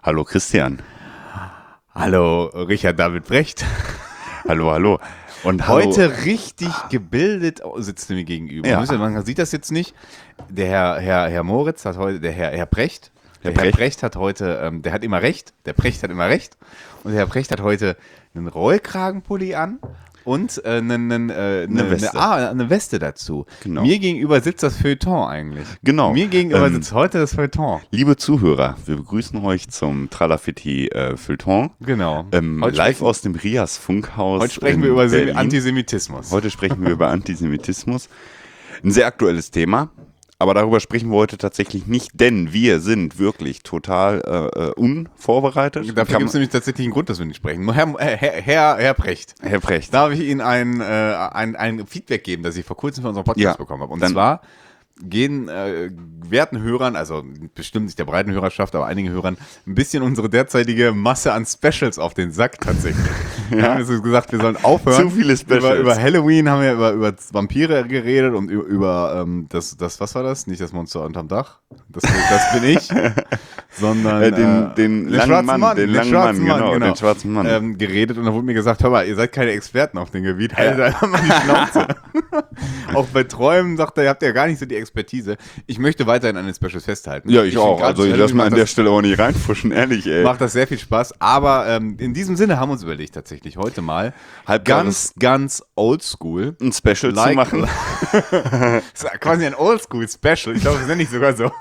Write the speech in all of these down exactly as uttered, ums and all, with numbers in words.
Hallo Christian. Hallo Richard David Brecht. Hallo, hallo. Und heute hallo. Richtig gebildet sitzt du mir gegenüber. Ja. Man sieht das jetzt nicht. Der Herr, Herr, Herr Moritz hat heute, der Herr, Herr Brecht, der Herr Herr Brecht. Brecht hat heute, ähm, der hat immer recht, der Brecht hat immer recht. Und der Herr Brecht hat heute einen Rollkragenpulli an und äh, eine, eine, äh, eine, Weste. Eine, ah, eine Weste dazu. Genau. Mir gegenüber sitzt das Feuilleton eigentlich. Genau. Mir gegenüber ähm, sitzt heute das Feuilleton. Liebe Zuhörer, wir begrüßen euch zum Tralafitti äh, Feuilleton. Genau. Ähm, Heute live sprechen- aus dem Rias Funkhaus. Heute sprechen wir in über Berlin. Antisemitismus. Heute sprechen wir über Antisemitismus. Ein sehr aktuelles Thema. Aber darüber sprechen wir heute tatsächlich nicht, denn wir sind wirklich total äh, unvorbereitet. Dafür Kann gibt es nämlich tatsächlich einen Grund, dass wir nicht sprechen. Herr, Herr, Herr, Herr Brecht, Herr Brecht. darf ich Ihnen ein, äh, ein, ein Feedback geben, das ich vor kurzem für unseren Podcast Ja, bekommen habe. Und dann- zwar gehen äh, werten Hörern, also bestimmt nicht der breiten Hörerschaft, aber einigen Hörern, ein bisschen unsere derzeitige Masse an Specials auf den Sack tatsächlich. Wir haben jetzt gesagt, wir sollen aufhören. Zu viele Specials. Über, über Halloween haben wir über, über Vampire geredet und über, über ähm, das, das, was war das? Nicht das Monster unterm Dach. Das, das bin ich. Sondern Äh, den- äh, den langen schwarzen Mann, den langen schwarzen Mann, genau, den schwarzen Mann. Ähm, geredet und da wurde mir gesagt, hör mal, ihr seid keine Experten auf dem Gebiet, haltet einfach mal die Schnauze. Auch bei Träumen sagt er, ihr habt ja gar nicht so die Expertise. Ich möchte weiterhin an den Specials festhalten. Ja, ich, find auch. grad Also ich Halloween lasse mir macht an der das- Stelle auch nicht reinfuschen, ehrlich, ey. Macht das sehr viel Spaß, aber ähm, in diesem Sinne haben wir uns überlegt, tatsächlich heute mal Halb ganz, ganz oldschool. ein Special Like- zu machen. Das ist quasi ein Oldschool-Special. Ich glaube, das nenne ich sogar so.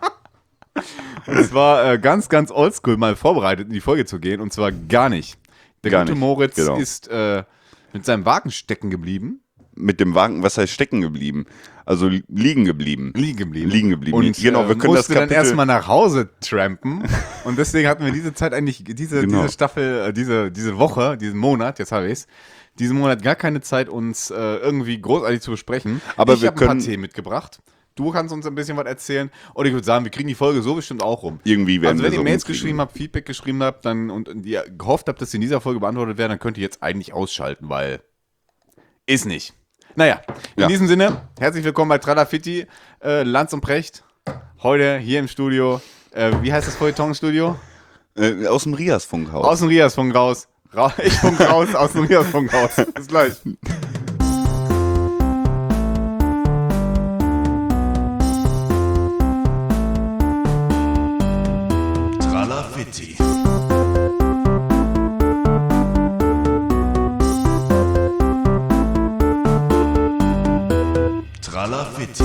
Und zwar äh, ganz, ganz oldschool mal vorbereitet, in die Folge zu gehen. Und zwar gar nicht. Der Gar gute nicht, Moritz genau. ist äh, mit seinem Wagen stecken geblieben. Mit dem Wagen, was heißt stecken geblieben? Also li- liegen geblieben. Liegen geblieben. Liegen geblieben. Und Genau, wir äh, können das musste dann Kapitel- erstmal nach Hause trampen. Und deswegen hatten wir diese Zeit eigentlich, diese, Genau. diese Staffel, äh, diese, diese Woche, diesen Monat, jetzt habe ich es, diesen Monat gar keine Zeit, uns äh, irgendwie großartig zu besprechen. Aber ich wir habe ein paar können- Themen mitgebracht. Du kannst uns ein bisschen was erzählen. Und ich würde sagen, wir kriegen die Folge so bestimmt auch rum. Irgendwie werden Also wenn wir ihr so Mails rumkriegen. geschrieben habt, Feedback geschrieben habt dann, und, und ihr gehofft habt, dass sie in dieser Folge beantwortet werden, dann könnt ihr jetzt eigentlich ausschalten, weil ist nicht. Naja, in Ja. diesem Sinne, herzlich willkommen bei Tralafitti, äh, Lanz und Precht. Heute hier im Studio, äh, wie heißt das Feuilleton-Studio? Äh, aus dem Rias Funkhaus. Aus dem Riasfunk raus. Ra ich funk raus, aus dem Riasfunk raus. Bis gleich. Tralafitti. Tralafitti.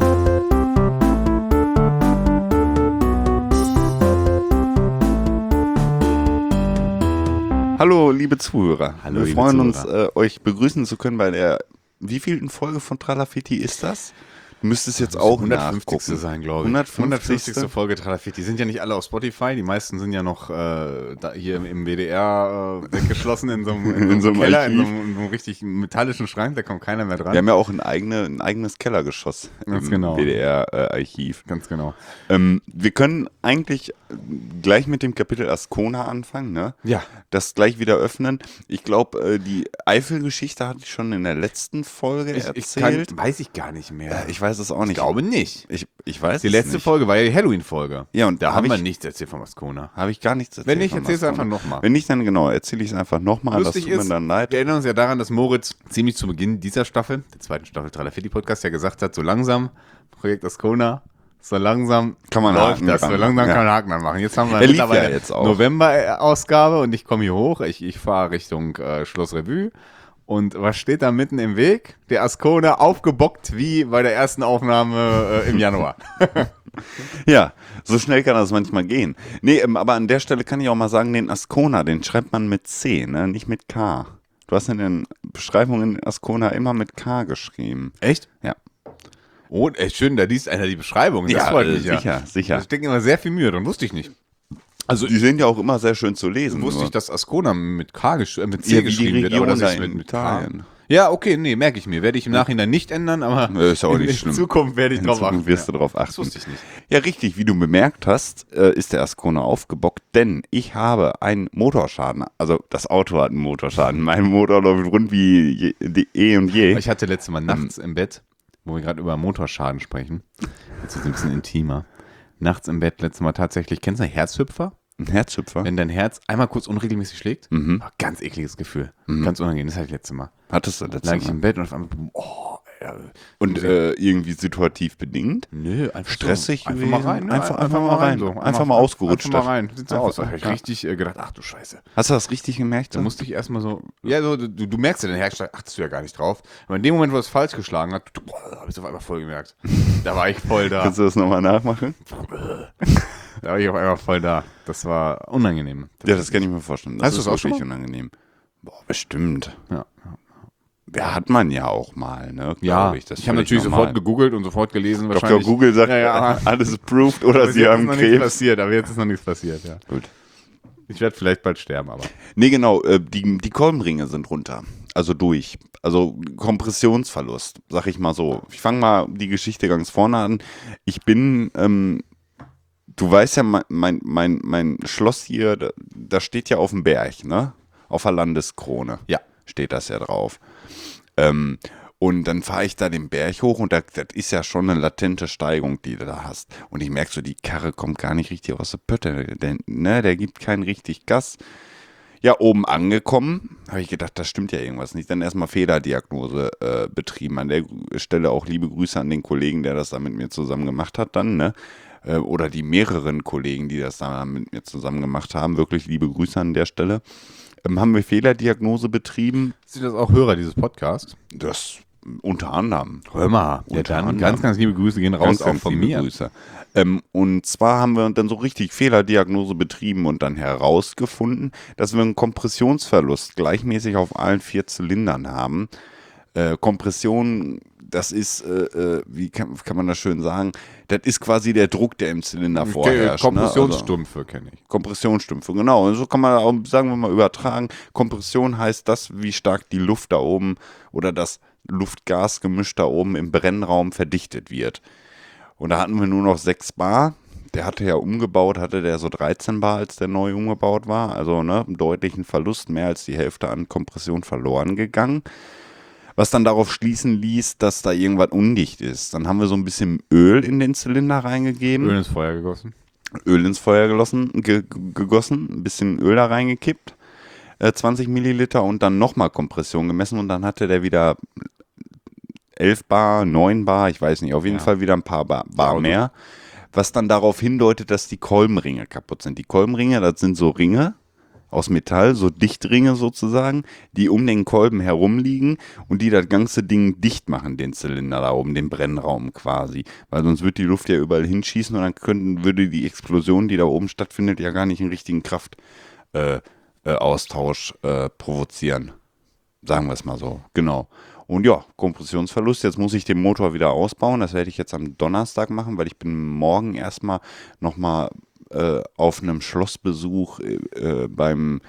Hallo, liebe Zuhörer. Hallo, wir liebe freuen Zuhörer. uns, äh, euch begrüßen zu können bei der wievielten Folge von Tralafitti ist das? Du müsstest jetzt auch hundertfünfzigste nachgucken. sein, glaube ich. hundertfünfzigste hundertfünfzigste Folge Tralafitti. Die sind ja nicht alle auf Spotify, die meisten sind ja noch äh, da hier im, im W D R äh, weggeschlossen in so einem, in In so so einem einem Keller, in so Archiv. einem, in so einem richtig metallischen Schrank, da kommt keiner mehr dran. Wir haben ja auch ein, eigene, ein eigenes Kellergeschoss Ganz im genau. W D R-Archiv. Ganz genau. ähm, wir können eigentlich gleich mit dem Kapitel Ascona anfangen, ne? Ja. Das gleich wieder öffnen. Ich glaube, äh, die Eifel-Geschichte hatte ich schon in der letzten Folge Ich, ich erzählt. kann, weiß ich gar nicht mehr. Äh, ich weiß es auch nicht. Ich glaube nicht. Ich, ich weiß Die es letzte nicht. Folge war ja die Halloween-Folge. Ja, und da hab haben wir ich- nichts erzählt von Ascona. Habe ich gar nichts erzählt. Wenn nicht, von erzähl's Ascona. einfach nochmal. Wenn nicht, dann genau, erzähle ich es einfach nochmal. Das Lustig tut mir ist, dann leid. wir erinnern uns ja daran, dass Moritz ziemlich zu Beginn dieser Staffel, der zweiten Staffel Tralafitti-Podcast, ja gesagt hat, so langsam, Projekt Ascona, so langsam Kann man läuft Haken das, so dran langsam machen, kann ja. man Haken dran machen. Jetzt haben wir Der lief mittlerweile ja jetzt auch. November-Ausgabe und ich komme hier hoch, ich, ich fahre Richtung äh, Schloss Revue. Und was steht da mitten im Weg? Der Ascona aufgebockt wie bei der ersten Aufnahme äh, im Januar. Ja, so schnell kann das manchmal gehen. Nee, ähm, aber an der Stelle kann ich auch mal sagen, den Ascona, den schreibt man mit C, ne? Nicht mit K. Du hast in den Beschreibungen Ascona immer mit K geschrieben. Echt? Ja. Oh, echt schön, da liest einer die Beschreibung. Das Ja, freut äh, mich ja. sicher, sicher. Da steckt immer sehr viel Mühe drin, wusste ich nicht. Also die sind ja auch immer sehr schön zu lesen. Wusste nur- ich, dass Ascona mit K gesch äh, mit C Ja, wie die geschrieben wird, aber Region das ist da mit, in mit Italien. K. Ja, okay, nee, merke ich mir. Werde ich im Nachhinein nicht ändern, aber Ja, ist auch in, nicht in schlimm. Zukunft werde ich In drauf Zukunft achten. wirst ja. du drauf achten. Das wusste ich nicht. Ja, richtig, wie du bemerkt hast, äh, ist der Ascona aufgebockt, denn ich habe einen Motorschaden. Also das Auto hat einen Motorschaden. Mein Motor läuft rund wie je, die, eh und je. Ich hatte letztes Mal nachts im Bett, wo wir gerade über Motorschaden sprechen, jetzt ist es ein bisschen intimer, nachts im Bett letztes Mal tatsächlich, kennst du Herzhüpfer? Ein Herzhüpfer? Wenn dein Herz einmal kurz unregelmäßig schlägt. Mhm. Oh, ganz ekliges Gefühl. Ganz unangenehm. Das hatte ich letztes Mal. Hattest du Lag letztes ich Mal? im Bett und auf einmal, oh, ja. Und äh, irgendwie situativ bedingt? Nö, einfach Stressig so. Einfach mal gewesen? rein. Ne? Einfach- einfach mal rein. So. Einfach mal ausgerutscht. Einfach mal rein. Sieht so Einfach- aus. Da hab ich ja. richtig äh, gedacht, ach du Scheiße. Hast du das richtig gemerkt? Da musste ich erstmal so, ja, so, du, du merkst ja, dein Herz achtest du ja gar nicht drauf. Aber in dem Moment, wo es falsch geschlagen hat, habe ich es auf einmal voll gemerkt. Da war ich voll da. Kannst du das nochmal nachmachen? Da war ich auf einmal voll da. Das war unangenehm. Ja, das kann ich mir vorstellen. Das Hast du ist das auch schon wirklich unangenehm. Boah, bestimmt. Ja, Ja, hat man ja auch mal, ne? ja. glaub ich Das ist ich habe völlig natürlich normal. sofort gegoogelt und sofort gelesen. Doktor wahrscheinlich. Google sagt, ja, ja. alles approved oder Aber sie jetzt haben ist noch nichts Krebs. passiert, aber jetzt ist noch nichts passiert, ja. Gut. Ich werde vielleicht bald sterben, aber. Nee, genau, äh, die, die Kolbenringe sind runter. Also durch. Also Kompressionsverlust, sag ich mal so. Ich fange mal die Geschichte ganz vorne an. Ich bin, ähm, du weißt ja, mein, mein, mein, mein Schloss hier, da, da steht ja auf dem Berg, ne? Auf der Landeskrone. Ja. Steht das ja drauf. Ähm, und dann fahre ich da den Berg hoch und da, das ist ja schon eine latente Steigung, die du da hast. Und ich merke so, die Karre kommt gar nicht richtig aus der Pötte. Der, ne, der gibt keinen richtig Gas. Ja, oben angekommen, habe ich gedacht, das stimmt ja irgendwas nicht. Dann erstmal Fehlerdiagnose äh, betrieben. An der Stelle auch liebe Grüße an den Kollegen, der das da mit mir zusammen gemacht hat dann, ne? Äh, oder die mehreren Kollegen, die das da mit mir zusammen gemacht haben. Wirklich liebe Grüße an der Stelle. Ähm, haben wir Fehlerdiagnose betrieben. Sind das auch Hörer dieses Podcasts? Das unter anderem. Hör mal. Ja, Unter dann anderem. ganz, ganz liebe Grüße gehen raus, Ganz, auch ganz von liebe mir. Grüße. Ähm, und zwar haben wir dann so richtig Fehlerdiagnose betrieben und dann herausgefunden, dass wir einen Kompressionsverlust gleichmäßig auf allen vier Zylindern haben. Äh, Kompression, das ist, äh, äh, wie kann, kann man das schön sagen, das ist quasi der Druck, der im Zylinder vorherrscht. Kompressionsstumpfe kenne ich. Ne? Also Kompressionsstümpfe, genau. Und so kann man auch, sagen wir mal, übertragen. Kompression heißt das, wie stark die Luft da oben oder das Luft-Gas-Gemisch da oben im Brennraum verdichtet wird. Und da hatten wir nur noch sechs Bar. Der hatte ja umgebaut, hatte der so dreizehn Bar, als der neu umgebaut war. Also ne, einen deutlichen Verlust, mehr als die Hälfte an Kompression verloren gegangen. Was dann darauf schließen ließ, dass da irgendwas undicht ist. Dann haben wir so ein bisschen Öl in den Zylinder reingegeben. Öl ins Feuer gegossen. Öl ins Feuer gegossen, ge gegossen, ein bisschen Öl da reingekippt, äh, zwanzig Milliliter und dann nochmal Kompression gemessen und dann hatte der wieder elf Bar, neun Bar, ich weiß nicht, auf jeden Ja. Fall wieder ein paar Bar, Bar Ja, mehr, was dann darauf hindeutet, dass die Kolbenringe kaputt sind. Die Kolbenringe, das sind so Ringe aus Metall, so Dichtringe sozusagen, die um den Kolben herumliegen und die das ganze Ding dicht machen, den Zylinder da oben, den Brennraum quasi. Weil sonst würde die Luft ja überall hinschießen und dann könnten, würde die Explosion, die da oben stattfindet, ja gar nicht einen richtigen Kraftaustausch äh, äh, Austausch, äh, provozieren. Sagen wir es mal so, genau. Und ja, Kompressionsverlust, jetzt muss ich den Motor wieder ausbauen, das werde ich jetzt am Donnerstag machen, weil ich bin morgen erstmal nochmal äh, auf einem Schlossbesuch äh, beim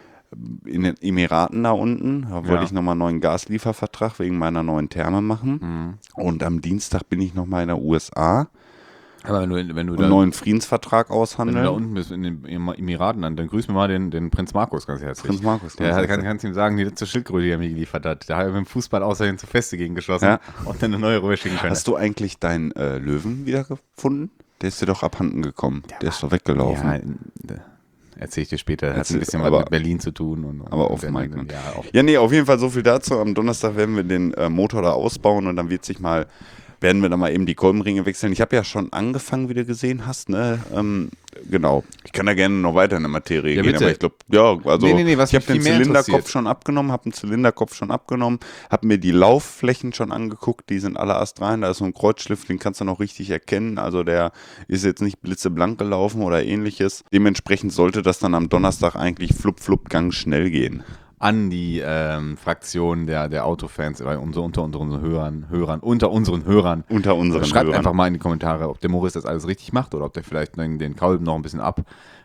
in den Emiraten da unten. Da wollte Ja. ich nochmal einen neuen Gasliefervertrag wegen meiner neuen Therme machen. Mhm. Und am Dienstag bin ich nochmal in der U S A Aber wenn du, wenn du und da, einen neuen Friedensvertrag wenn du da aushandeln. unten bist, in den Emiraten, dann, dann grüß mir mal den, den Prinz Markus ganz herzlich. Prinz Markus, Der ganz hat, herzlich. kann, kannst ihm sagen, die letzte Schildkröte, die er mir geliefert hat. Da hat er mit dem Fußball außerdem zu Feste gegen geschossen Ja. und dann eine neue rüber schicken können. Hast du eigentlich deinen äh, Löwen wiedergefunden? Der ist dir doch abhanden gekommen. Der ist doch weggelaufen. Ja, äh, erzähl ich dir später. Hat Erzähl- ein bisschen aber- was mit Berlin zu tun. Und, und Aber auf Berlin, Mike, ne? Ja, auf Ja, nee, auf jeden Fall so viel dazu. Am Donnerstag werden wir den äh, Motor da ausbauen und dann wird sich mal, werden wir dann mal eben die Kolbenringe wechseln. Ich habe ja schon angefangen, wie du gesehen hast, ne? Ähm, genau. Ich kann da gerne noch weiter in der Materie Ja, gehen, bitte. aber ich glaube, ja, also Nee, nee, nee, was ich habe mich den viel mehr Zylinderkopf interessiert. schon abgenommen, habe den Zylinderkopf schon abgenommen, habe mir die Laufflächen schon angeguckt, die sind alle astrein, da ist so ein Kreuzschliff, den kannst du noch richtig erkennen, also der ist jetzt nicht blitzeblank gelaufen oder ähnliches. Dementsprechend sollte das dann am Donnerstag eigentlich flupp, flupp, ganz schnell gehen. an die ähm, Fraktion der, der Autofans, weil unser, unter unseren Hörern, Hörern, unter unseren Hörern. Unter unseren Schreibt Hörern. einfach mal in die Kommentare, ob der Morris das alles richtig macht oder ob der vielleicht den, den Kolben noch ein bisschen ab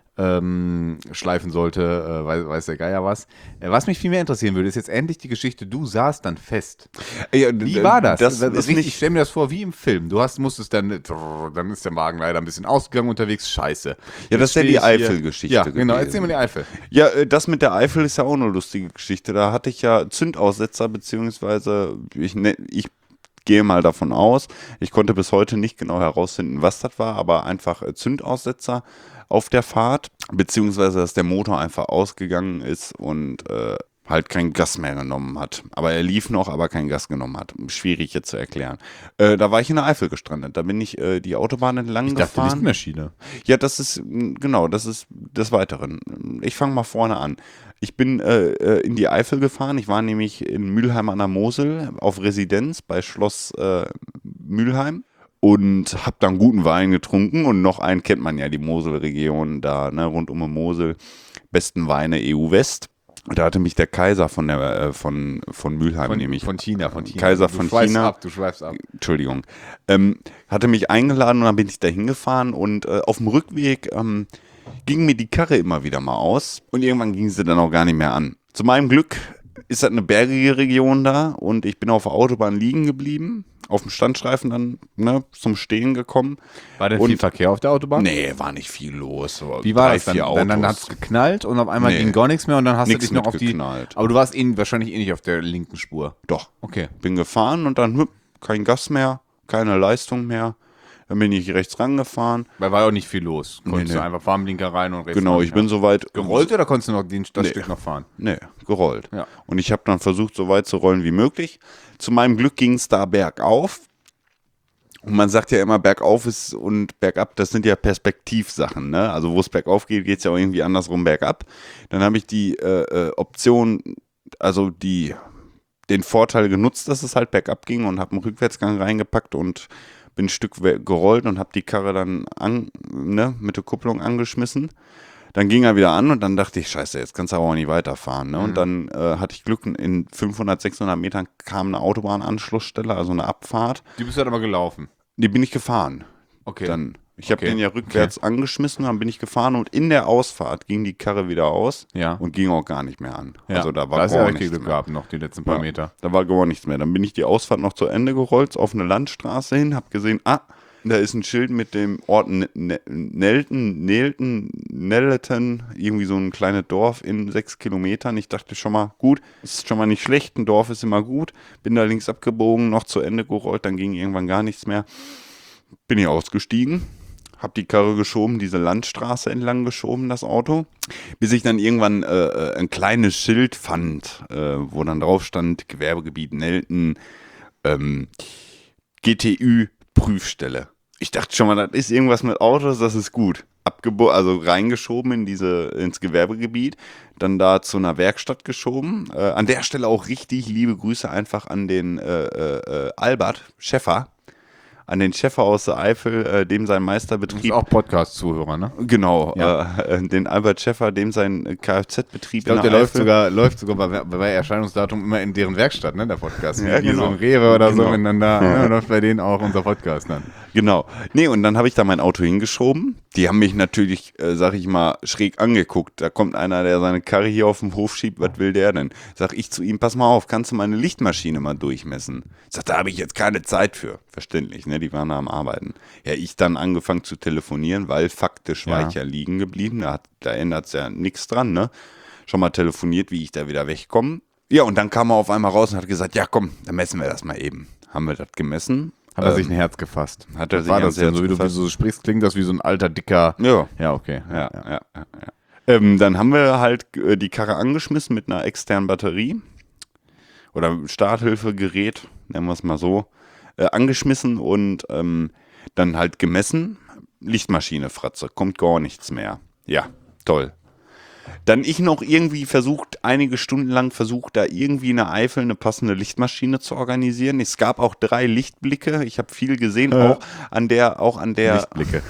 ähm, schleifen sollte, äh, weiß, weiß der Geier was. Äh, was mich viel mehr interessieren würde, ist jetzt endlich die Geschichte, du saßt dann fest. Ja, Wie d- war das? Das das ist richtig, ich nicht. stelle mir das vor wie im Film. Du hast, musstest dann, dann ist der Wagen leider ein bisschen ausgegangen unterwegs, scheiße. Ja, das ist ja Jetzt die stehe ich hier- Eifel-Geschichte Ja, genau, gewesen. erzähl mir die Eifel. Ja, äh, das mit der Eifel ist ja auch eine lustige Geschichte. Da hatte ich ja Zündaussetzer, beziehungsweise ich, ne, ich gehe mal davon aus, ich konnte bis heute nicht genau herausfinden, was das war, aber einfach äh, Zündaussetzer auf der Fahrt, beziehungsweise dass der Motor einfach ausgegangen ist und äh, halt kein Gas mehr genommen hat. Aber er lief noch, aber kein Gas genommen hat. Schwierig jetzt zu erklären. Äh, da war ich in der Eifel gestrandet. Da bin ich äh, die Autobahn entlang Ich dachte, gefahren. Lichtmaschine. Ja, das ist, mh, genau, das ist des Weiteren. Ich fange mal vorne an. Ich bin äh, äh, in die Eifel gefahren. Ich war nämlich in Mülheim an der Mosel auf Residenz bei Schloss äh, Mülheim und habe dann guten Wein getrunken. Und noch einen kennt man ja, die Moselregion da, ne, rund um die Mosel. Besten Weine E U West. Und da hatte mich der Kaiser von der äh, von, von Mülheim Von, nämlich. von China, von China. Kaiser du von schweifst China. Ab, du schweifst ab. Entschuldigung. Ähm, hatte mich eingeladen und dann bin ich da hingefahren und äh, auf dem Rückweg ähm, ging mir die Karre immer wieder mal aus und irgendwann ging sie dann auch gar nicht mehr an. Zu meinem Glück ist das eine bergige Region da und ich bin auf der Autobahn liegen geblieben, auf dem Standstreifen dann ne, zum Stehen gekommen. War denn Und- viel Verkehr auf der Autobahn? Nee, war nicht viel los. So Wie war drei, das dann? vier Dann, dann Autos. hat es geknallt und auf einmal Nee. ging gar nichts mehr und dann hast Nix du dich noch auf die... mitgeknallt. Aber du warst eh, wahrscheinlich eh nicht auf der linken Spur. Doch. Okay. Bin gefahren und dann hüpp, kein Gas mehr, keine Leistung mehr. Dann bin ich rechts rangefahren. Weil war ja auch nicht viel los. Konntest Nee, du nee. einfach Farbenblinker rein und rechts Genau, ran, ich ja. bin soweit Gerollt oder konntest du noch den, das Nee. Stück noch fahren? Nee, gerollt. Ja. Und ich habe dann versucht, so weit zu rollen wie möglich. Zu meinem Glück ging es da bergauf. Und man sagt ja immer, bergauf ist und bergab, das sind ja Perspektivsachen. Ne? Also wo es bergauf geht, geht es ja auch irgendwie andersrum bergab. Dann habe ich die äh, äh, Option, also die, den Vorteil genutzt, dass es halt bergab ging und habe einen Rückwärtsgang reingepackt und bin ein Stück we- gerollt und habe die Karre dann an, ne, mit der Kupplung angeschmissen. Dann ging er wieder an und dann dachte ich, scheiße, jetzt kannst du aber auch nicht weiterfahren. Ne? Und dann äh, hatte ich Glück, in fünfhundert, sechshundert Metern kam eine Autobahnanschlussstelle, also eine Abfahrt. Die bist du halt aber gelaufen. Die bin ich gefahren. Okay. Dann, ich habe Okay. den ja rückwärts angeschmissen, dann bin ich gefahren und in der Ausfahrt ging die Karre wieder aus Ja. und ging auch gar nicht mehr an. Ja. Also da war da ist ja gar richtig nichts Glück mehr. gehabt noch, die letzten paar Ja, Meter. Da war gar nichts mehr. Dann bin ich die Ausfahrt noch zu Ende gerollt, auf eine Landstraße hin, habe gesehen, ah, da ist ein Schild mit dem Ort Ne- Ne- Nelten, Nelten, Nelleten, irgendwie so ein kleines Dorf in sechs Kilometern. Ich dachte schon mal, gut, ist schon mal nicht schlecht, ein Dorf ist immer gut. Bin da links abgebogen, noch zu Ende gerollt, dann ging irgendwann gar nichts mehr. Bin ich ausgestiegen, habe die Karre geschoben, diese Landstraße entlang geschoben, das Auto, bis ich dann irgendwann äh, äh, ein kleines Schild fand, äh, wo dann drauf stand, Gewerbegebiet Nelten, ähm, G T Ü-Prüfstelle. Ich dachte schon mal, das ist irgendwas mit Autos, das ist gut. Abgebo also reingeschoben in diese, ins Gewerbegebiet, dann da zu einer Werkstatt geschoben. Äh, an der Stelle auch richtig liebe Grüße einfach an den äh, äh, äh, Albert Schäffer, an den Schäffer aus der Eifel, äh, dem sein Du bist Meisterbetrieb. auch Podcast-Zuhörer, ne? Genau, Ja. äh, den Albert Schäffer, dem sein Kfz-Betrieb Ich glaube, in der der läuft Eifel. sogar, läuft sogar bei, bei Erscheinungsdatum immer in deren Werkstatt, ne, der Podcast. Wie, Ja, wie genau. so ein Rewe oder Genau. so, wenn dann da, ne, läuft bei denen auch unser Podcast dann. Genau. Nee, und dann habe ich da mein Auto hingeschoben. Die haben mich natürlich, äh, sag ich mal, schräg angeguckt. Da kommt einer, der seine Karre hier auf den Hof schiebt. Was will der denn? Sag ich zu ihm, pass mal auf, kannst du meine Lichtmaschine mal durchmessen? Sagt, da habe ich jetzt keine Zeit für. Verständlich, ne? Die waren da am Arbeiten. Ja, ich dann angefangen zu telefonieren, weil faktisch war Ja. ich ja liegen geblieben. Da, hat- da ändert es ja nichts dran, ne? Schon mal telefoniert, wie ich da wieder wegkomme. Ja, und dann kam er auf einmal raus und hat gesagt, ja komm, dann messen wir das mal eben. Haben wir das gemessen? Hat er Ähm, sich ein Herz gefasst. hat er Was sich war ein das denn? Herz So wie du gefasst? so sprichst, klingt das wie so ein alter, dicker... Ja. Ja, okay. Ja, ja, ja. ja. Ähm, dann haben wir halt äh, die Karre angeschmissen mit einer externen Batterie oder Starthilfegerät, nennen wir es mal so, äh, angeschmissen und ähm, dann halt gemessen. Lichtmaschine, Fratze, kommt gar nichts mehr. Ja, toll. Dann ich noch irgendwie versucht, einige Stunden lang versucht, da irgendwie in der Eifel eine passende Lichtmaschine zu organisieren. Es gab auch drei Lichtblicke. Ich habe viel gesehen, auch an der, auch an der, Lichtblicke.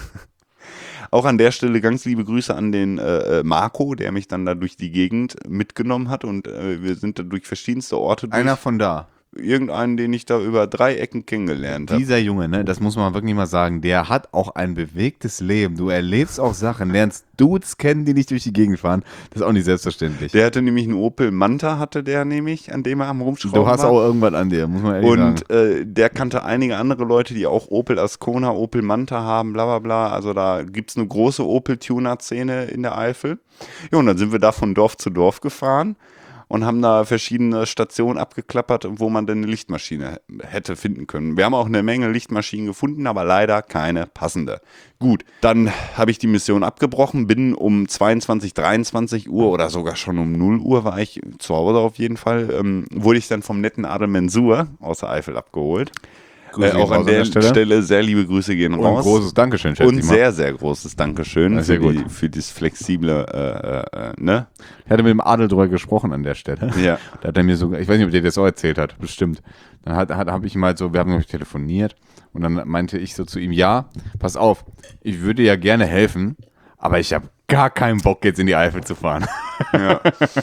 auch an der Stelle ganz liebe Grüße an den äh, äh, Marco, der mich dann da durch die Gegend mitgenommen hat und äh, wir sind da durch verschiedenste Orte durch. Einer von da. Irgendeinen, den ich da über drei Ecken kennengelernt habe. Dieser Junge, ne, das muss man wirklich mal sagen, der hat auch ein bewegtes Leben. Du erlebst auch Sachen, lernst Dudes kennen, die nicht durch die Gegend fahren. Das ist auch nicht selbstverständlich. Der hatte nämlich einen Opel Manta, hatte der nämlich, an dem er am Rumschrauben Du hast war. auch irgendwas an dir, muss man ehrlich sagen. Und äh, der kannte einige andere Leute, die auch Opel Ascona, Opel Manta haben, bla bla bla. Also da gibt es eine große Opel-Tuner-Szene in der Eifel. Ja, und dann sind wir da von Dorf zu Dorf gefahren. und haben da verschiedene Stationen abgeklappert, wo man denn eine Lichtmaschine hätte finden können. Wir haben auch eine Menge Lichtmaschinen gefunden, aber leider keine passende. Gut, dann habe ich die Mission abgebrochen, bin um zweiundzwanzig, dreiundzwanzig Uhr oder sogar schon um null Uhr war ich zu Hause auf jeden Fall, ähm, wurde ich dann vom netten Adel Mensur aus der Eifel abgeholt. Äh, auch an der, an der Stelle. Stelle sehr liebe Grüße gehen und raus. Ein großes Dankeschön, schätze Und ich mal. sehr, sehr großes Dankeschön ja, sehr für, gut. die, für dieses flexible, äh, äh, ne? Ich hatte mit dem Adel drüber gesprochen an der Stelle. Ja. Da hat er mir so, ich weiß nicht, ob der das auch erzählt hat, bestimmt. Dann hat, hat, habe ich ihm halt so, wir haben nämlich telefoniert und dann meinte ich so zu ihm, ja, pass auf, ich würde ja gerne helfen, aber ich habe gar keinen Bock jetzt in die Eifel zu fahren. Ja.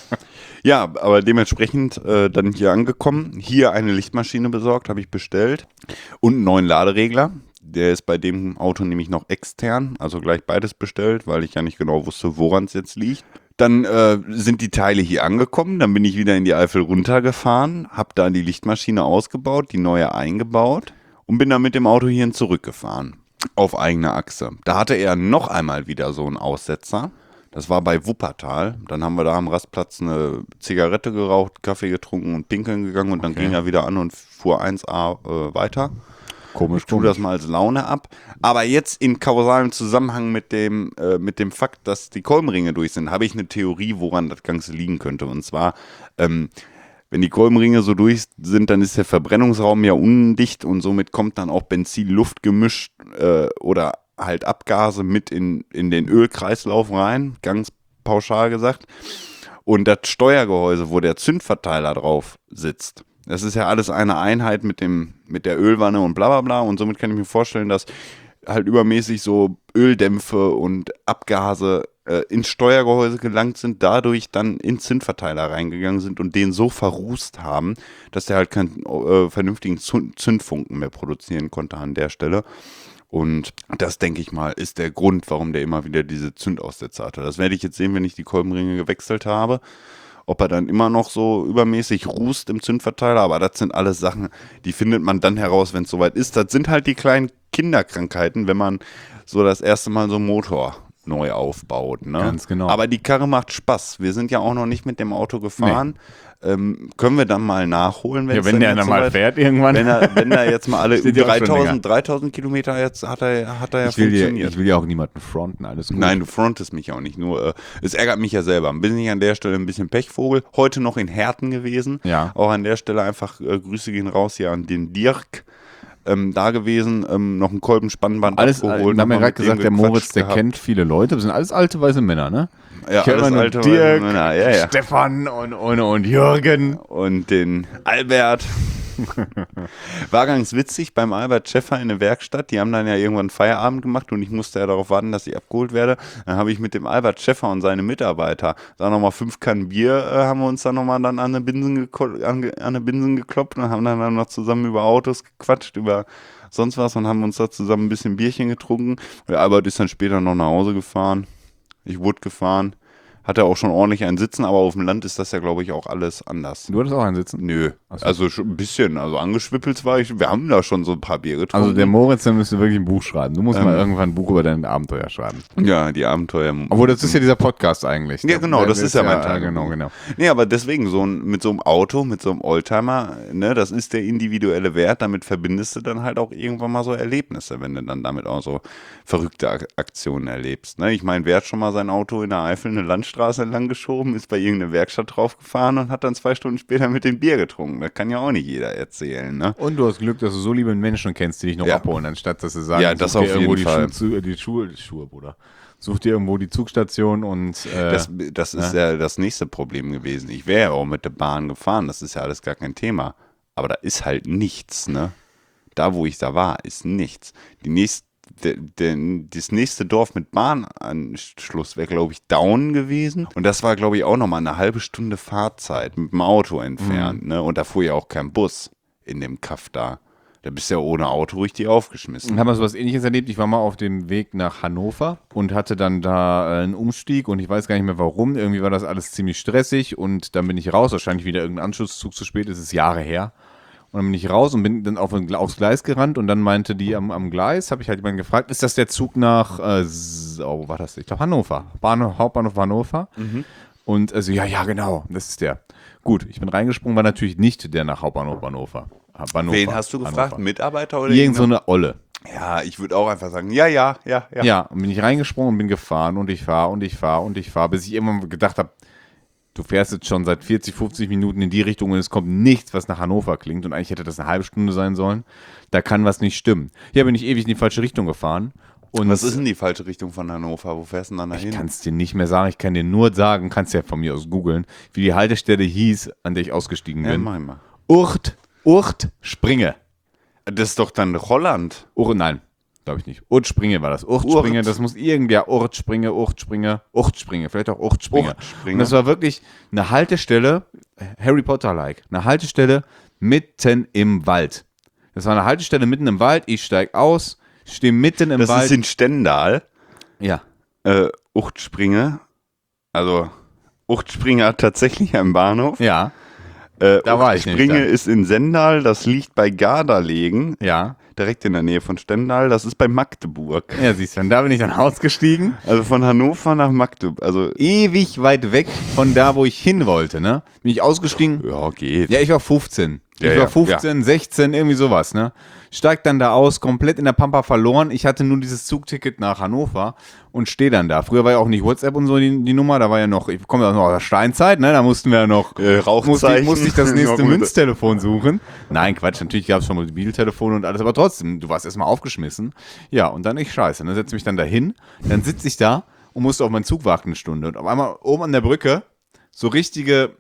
Ja, aber dementsprechend äh, dann hier angekommen, hier eine Lichtmaschine besorgt, habe ich bestellt und einen neuen Laderegler. Der ist bei dem Auto nämlich noch extern, also gleich beides bestellt, weil ich ja nicht genau wusste, woran es jetzt liegt. Dann äh, sind die Teile hier angekommen, dann bin ich wieder in die Eifel runtergefahren, habe da die Lichtmaschine ausgebaut, die neue eingebaut und bin dann mit dem Auto hierhin zurückgefahren, auf eigene Achse. Da hatte er noch einmal wieder so einen Aussetzer. Das war bei Wuppertal. Dann haben wir da am Rastplatz eine Zigarette geraucht, Kaffee getrunken und pinkeln gegangen und dann Okay. ging er wieder an und fuhr eins A äh, weiter. Komisch, Ich tue das mal als Laune ab. Aber jetzt in kausalem Zusammenhang mit dem, äh, mit dem Fakt, dass die Kolbenringe durch sind, habe ich eine Theorie, woran das Ganze liegen könnte. Und zwar, ähm, wenn die Kolbenringe so durch sind, dann ist der Verbrennungsraum ja undicht und somit kommt dann auch Benzin-Luft gemischt äh, oder halt Abgase mit in, in den Ölkreislauf rein, ganz pauschal gesagt. Und das Steuergehäuse, wo der Zündverteiler drauf sitzt, das ist ja alles eine Einheit mit dem, mit der Ölwanne und bla bla bla. Und somit kann ich mir vorstellen, dass halt übermäßig so Öldämpfe und Abgase äh, ins Steuergehäuse gelangt sind, dadurch dann in Zündverteiler reingegangen sind und den so verrußt haben, dass der halt keinen äh, vernünftigen Zündfunken mehr produzieren konnte an der Stelle. Und das, denke ich mal, ist der Grund, warum der immer wieder diese Zündaussetzer hatte. Das werde ich jetzt sehen, wenn ich die Kolbenringe gewechselt habe. Ob er dann immer noch so übermäßig rußt im Zündverteiler. Aber das sind alles Sachen, die findet man dann heraus, wenn es soweit ist. Das sind halt die kleinen Kinderkrankheiten, wenn man so das erste Mal so einen Motor neu aufbaut. Ne? Ganz genau. Aber die Karre macht Spaß. Wir sind ja auch noch nicht mit dem Auto gefahren. Nee. Ähm, können wir dann mal nachholen, wenn ja, wenn der dann mal fährt irgendwann. Wenn er, wenn er jetzt mal alle Steht ja auch schon dreitausend, dreitausend Kilometer jetzt hat er, hat er ja ich will, dir, funktioniert. ich will ja auch niemanden fronten, alles gut. Nein, du frontest mich auch nicht. Nur, äh, es ärgert mich ja selber. Bin ich an der Stelle ein bisschen Pechvogel. Heute noch in Herten gewesen. Ja. Auch an der Stelle einfach äh, Grüße gehen raus hier an den Dirk. Ähm, da gewesen, ähm, noch ein Kolbenspannband alles, abgeholt. wir haben ja noch mal gerade mit dem gesagt, der gequatscht Moritz, der gehabt. kennt viele Leute. Das sind alles alte, weiße Männer, ne? Ja, ich kenn alles immer nur alte, Dirk, weiße Männer. Ja, ja. Stefan und, und, und Jürgen. Und den Albert. War ganz witzig beim Albert Schäffer in der Werkstatt. Die haben dann ja irgendwann Feierabend gemacht und ich musste ja darauf warten, dass ich abgeholt werde. Dann habe ich mit dem Albert Schäffer und seine Mitarbeiter da nochmal fünf Kannen Bier, äh, haben wir uns dann nochmal dann an eine Binsen, geko- an, an eine Binsen gekloppt und haben dann, dann noch zusammen über Autos gequatscht, über sonst was und haben uns da zusammen ein bisschen Bierchen getrunken. Der Albert ist dann später noch nach Hause gefahren. Ich wurde gefahren. Hatte auch schon ordentlich einen Sitzen, aber auf dem Land ist das ja, glaube ich, auch alles anders. Du hattest auch einen Sitzen? Nö, Ach so. also schon ein bisschen, also angeschwippelt war ich, wir haben da schon so ein paar Bier getrunken. Also der Moritz, der müsste wirklich ein Buch schreiben. Du musst Ähm. mal irgendwann ein Buch über dein Abenteuer schreiben. Ja, die Abenteuer. Obwohl, das ist ja dieser Podcast eigentlich. Ja, genau, das ist ja mein Teil. Genau, genau. Nee, aber deswegen, so ein, mit so einem Auto, mit so einem Oldtimer, ne, das ist der individuelle Wert, damit verbindest du dann halt auch irgendwann mal so Erlebnisse, wenn du dann damit auch so verrückte Ak- Aktionen erlebst. Ne? Ich meine, wer hat schon mal sein Auto in der Eifel eine Landstraße entlang geschoben, ist bei irgendeiner Werkstatt draufgefahren und hat dann zwei Stunden später mit dem Bier getrunken. Das kann ja auch nicht jeder erzählen, ne? Und du hast Glück, dass du so liebe Menschen kennst, die dich noch Ja. abholen, anstatt dass sie sagen, Ja, das such dir auf irgendwo jeden die Fall. Schuhe, die Schuhe, die Schuhe, Bruder. Such dir irgendwo die Zugstation und äh, Das, das ist ja. das nächste Problem gewesen. Ich wäre ja auch mit der Bahn gefahren, das ist ja alles gar kein Thema. Aber da ist halt nichts, ne? Da, wo ich da war, ist nichts. Die nächste, de, de, das nächste Dorf mit Bahnanschluss wäre, glaube ich, Daun gewesen. Und das war, glaube ich, auch nochmal eine halbe Stunde Fahrzeit mit dem Auto entfernt, ne? Und da fuhr ja auch kein Bus in dem Kaff da. Da bist du ja ohne Auto richtig aufgeschmissen. haben wir so was Ähnliches erlebt. Ich war mal auf dem Weg nach Hannover und hatte dann da äh, einen Umstieg und ich weiß gar nicht mehr warum. Irgendwie war das alles ziemlich stressig und dann bin ich raus. Wahrscheinlich wieder irgendein Anschlusszug zu spät. Das ist Jahre her. Und dann bin ich raus und bin dann auf, aufs Gleis gerannt und dann meinte die am, am Gleis, habe ich halt jemanden gefragt, ist das der Zug nach, äh, oh, wo war das? Ich glaube Hannover, Bahnhof, Hauptbahnhof Hannover. Und also, ja, ja, genau, das ist der. Gut, ich bin reingesprungen, war natürlich nicht der nach Hauptbahnhof Hannover. Hannover Wen hast du gefragt? Hannover. Mitarbeiter oder Irgend so eine Olle. Ja, ich würde auch einfach sagen, ja, ja, ja, ja. Ja, und bin ich reingesprungen und bin gefahren und ich fahre und ich fahre und ich fahre, bis ich irgendwann gedacht habe, du fährst jetzt schon seit vierzig, fünfzig Minuten in die Richtung und es kommt nichts, was nach Hannover klingt und eigentlich hätte das eine halbe Stunde sein sollen. Da kann was nicht stimmen. Hier bin ich ewig in die falsche Richtung gefahren. Und Was ist denn die falsche Richtung von Hannover? Wo fährst du denn dann dahin? ich kann es dir nicht mehr sagen, ich kann dir nur sagen, kannst ja von mir aus googeln, wie die Haltestelle hieß, an der ich ausgestiegen Ja, bin. mach ich mal. Urt, Urt, Springe. Das ist doch dann Holland. Urt, nein, glaube ich nicht. Urt, Springe war das. Urt, Urt. Springe, das muss irgendwie, ja, Urt, Springe, Urt, Springe, Urt, Springe, vielleicht auch Urt, Springe. Urt, Springe. Und das war wirklich eine Haltestelle, Harry Potter-like, eine Haltestelle mitten im Wald. Das war eine Haltestelle mitten im Wald, ich steige aus, stehe mitten im Das Wald. ist in Stendal. Ja, Äh, Uchtspringe. Also, Uchtspringe hat tatsächlich einen Bahnhof. ja, Äh, Da war ich nämlich Uchtspringe dann. ist in Sendal, das liegt bei Garderlegen, ja. direkt in der Nähe von Stendal. Das ist bei Magdeburg. Ja, siehst du, und da bin ich dann ausgestiegen. Also von Hannover nach Magdeburg. Also, Ewig weit weg von da, wo ich hin wollte, ne? Bin ich ausgestiegen. ja, geht. Ja, ich war fünfzehn. Ich Ja, war ja, fünfzehn, sechzehn, irgendwie sowas, ne? Steig dann da aus, komplett in der Pampa verloren. Ich hatte nur dieses Zugticket nach Hannover und stehe dann da. Früher war ja auch nicht WhatsApp und so die, die Nummer, da war ja noch, ich komme ja noch aus der Steinzeit, ne? Da mussten wir ja noch, Äh, Rauchzeichen. musste, ich, musste ich das nächste Ja, gut. Münztelefon suchen. Nein, Quatsch, natürlich gab es schon Mobiltelefon und alles, aber trotzdem, du warst erstmal aufgeschmissen. Ja, und dann ich scheiße, dann setze mich dann da hin, dann sitze ich da und musste auf meinen Zug warten eine Stunde. Und auf einmal oben an der Brücke so richtige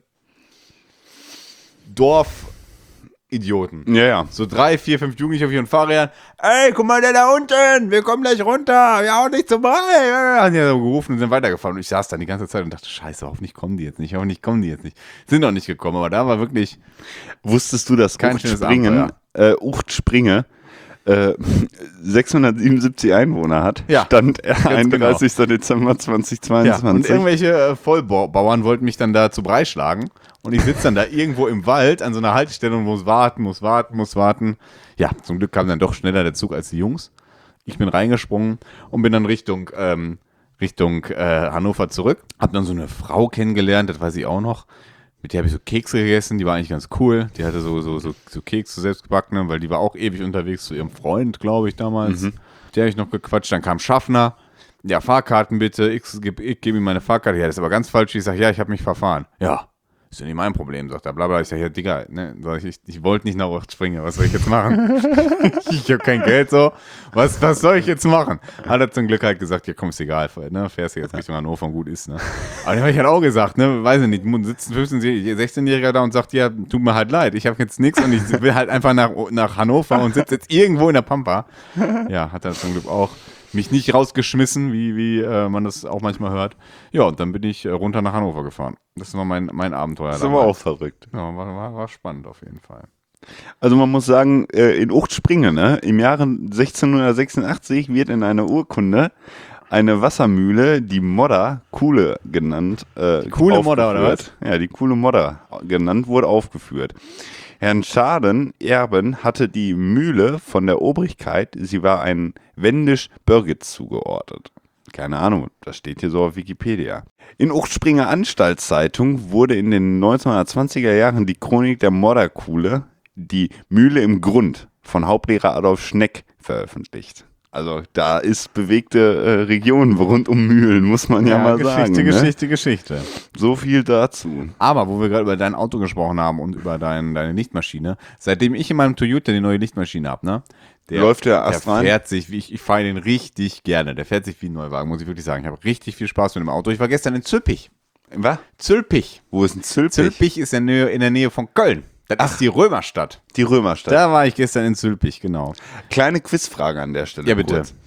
Dorfidioten. Ja, ja. So drei, vier, fünf Jugendliche auf ihren Fahrrädern. Ey, guck mal, der da unten, wir kommen gleich runter, wir hauen nicht so bei. Haben die so gerufen und sind weitergefahren. Und ich saß dann die ganze Zeit und dachte, scheiße, hoffentlich kommen die jetzt nicht, hoffentlich kommen die jetzt nicht. Sind noch nicht gekommen, aber da war wirklich, Wusstest du, dass Kein schönes Uchtspringen, äh, Uchtspringe äh, sechshundertsiebenundsiebzig Einwohner hat? Ja, Stand einunddreißigster genau. Dezember ja. Und zweitausendzweiundzwanzig. irgendwelche äh, Vollbauern wollten mich dann da zu Brei schlagen. Und ich sitze dann da irgendwo im Wald an so einer Haltestelle und muss warten, muss warten, muss warten. Ja, zum Glück kam dann doch schneller der Zug als die Jungs. Ich bin reingesprungen und bin dann Richtung, ähm, Richtung äh, Hannover zurück. Hab dann so eine Frau kennengelernt, das weiß ich auch noch. Mit der habe ich so Kekse gegessen, die war eigentlich ganz cool. Die hatte so, so, so, so Kekse selbstgebackene, weil die war auch ewig unterwegs zu ihrem Freund, glaube ich, damals. Mhm. Der habe ich noch gequatscht. Dann kam Schaffner. Ja, Fahrkarten bitte. Ich, gebe ich gebe ihm meine Fahrkarte. Ja, das ist aber ganz falsch. Ich sage, ja, ich habe mich verfahren. Ja, ist ja nicht mein Problem, sagt er. Blablabla. Ich sage, ja, Digga, ne, sag ich, ich, ich wollte nicht nach Uchtspringe. Was soll ich jetzt machen? Ich habe kein Geld so. Was, was soll ich jetzt machen? Hat er zum Glück halt gesagt, ja komm, ist egal, ne? Fährst du jetzt Richtung Hannover und gut ist, ne? Aber den habe ich halt auch gesagt, ne? Weiß ich nicht, sitzt ein fünfzehn-, sechzehnjähriger da und sagt, ja, tut mir halt leid, ich habe jetzt nichts und ich will halt einfach nach, nach Hannover und sitze jetzt irgendwo in der Pampa. Ja, hat er zum Glück auch mich nicht rausgeschmissen, wie, wie äh, man das auch manchmal hört. Ja, und dann bin ich äh, runter nach Hannover gefahren. Das war mein, mein Abenteuer. Das ist aber auch verrückt. Ja, war, war, war spannend auf jeden Fall. Also man muss sagen, äh, in Uchtspringe, ne, im Jahre sechzehnhundertsechsundachtzig wird in einer Urkunde eine Wassermühle, die Modder, Kuhle genannt, äh, Die Kuhle Modder, oder aufgeführt. Ja, die Kuhle Modder genannt, wurde aufgeführt. Herrn Schaden, Erben, hatte die Mühle von der Obrigkeit, sie war ein Wendisch-Börgitz zugeordnet. Keine Ahnung, das steht hier so auf Wikipedia. In Uchtspringe Anstaltszeitung wurde in den neunzehnhundertzwanziger Jahren die Chronik der Modderkuhle, die Mühle im Grund, von Hauptlehrer Adolf Schneck veröffentlicht. Also da ist bewegte äh, Region rund um Mühlen, muss man ja, mal Geschichte, sagen. Ne? Geschichte, Geschichte. So viel dazu. Aber wo wir gerade über dein Auto gesprochen haben und über dein, deine Lichtmaschine, seitdem ich in meinem Toyota die neue Lichtmaschine habe, ne? Der, Läuft der der astrein? fährt sich, wie ich, ich fahre den richtig gerne. Der fährt sich wie ein Neuwagen, muss ich wirklich sagen. Ich habe richtig viel Spaß mit dem Auto. Ich war gestern in Zülpich. Was? Zülpich. Wo ist ein Zülpich? Zülpich ist in der Nähe, in der Nähe von Köln. Das ist die Römerstadt. Die Römerstadt. Da war ich gestern in Zülpich, genau. Kleine Quizfrage an der Stelle. Ja, bitte. Kurz.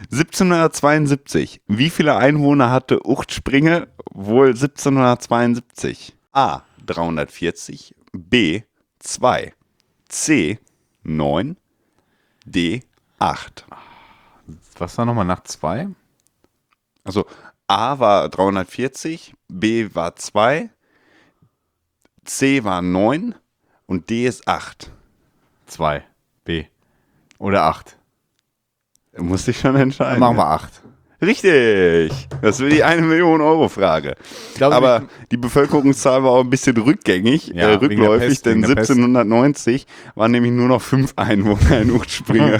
siebzehnhundertzweiundsiebzig. Wie viele Einwohner hatte Uchtspringe wohl siebzehnhundertzweiundsiebzig? A. dreihundertvierzig. B. zwei. C. neun. D. acht. Was war nochmal nach zwei? Also A war dreihundertvierzig, B war zwei, C war neun und D ist acht. Zwei. B. Oder acht. Muss ich schon entscheiden. Dann machen wir acht. Richtig. Das wäre die eine Million Euro Frage. glaube, Aber die Bevölkerungszahl war auch ein bisschen rückgängig, Ja, äh, wegen der rückläufig, Pest, denn wegen der Pest. siebzehnhundertneunzig waren nämlich nur noch fünf Einwohner in Uchtspringe.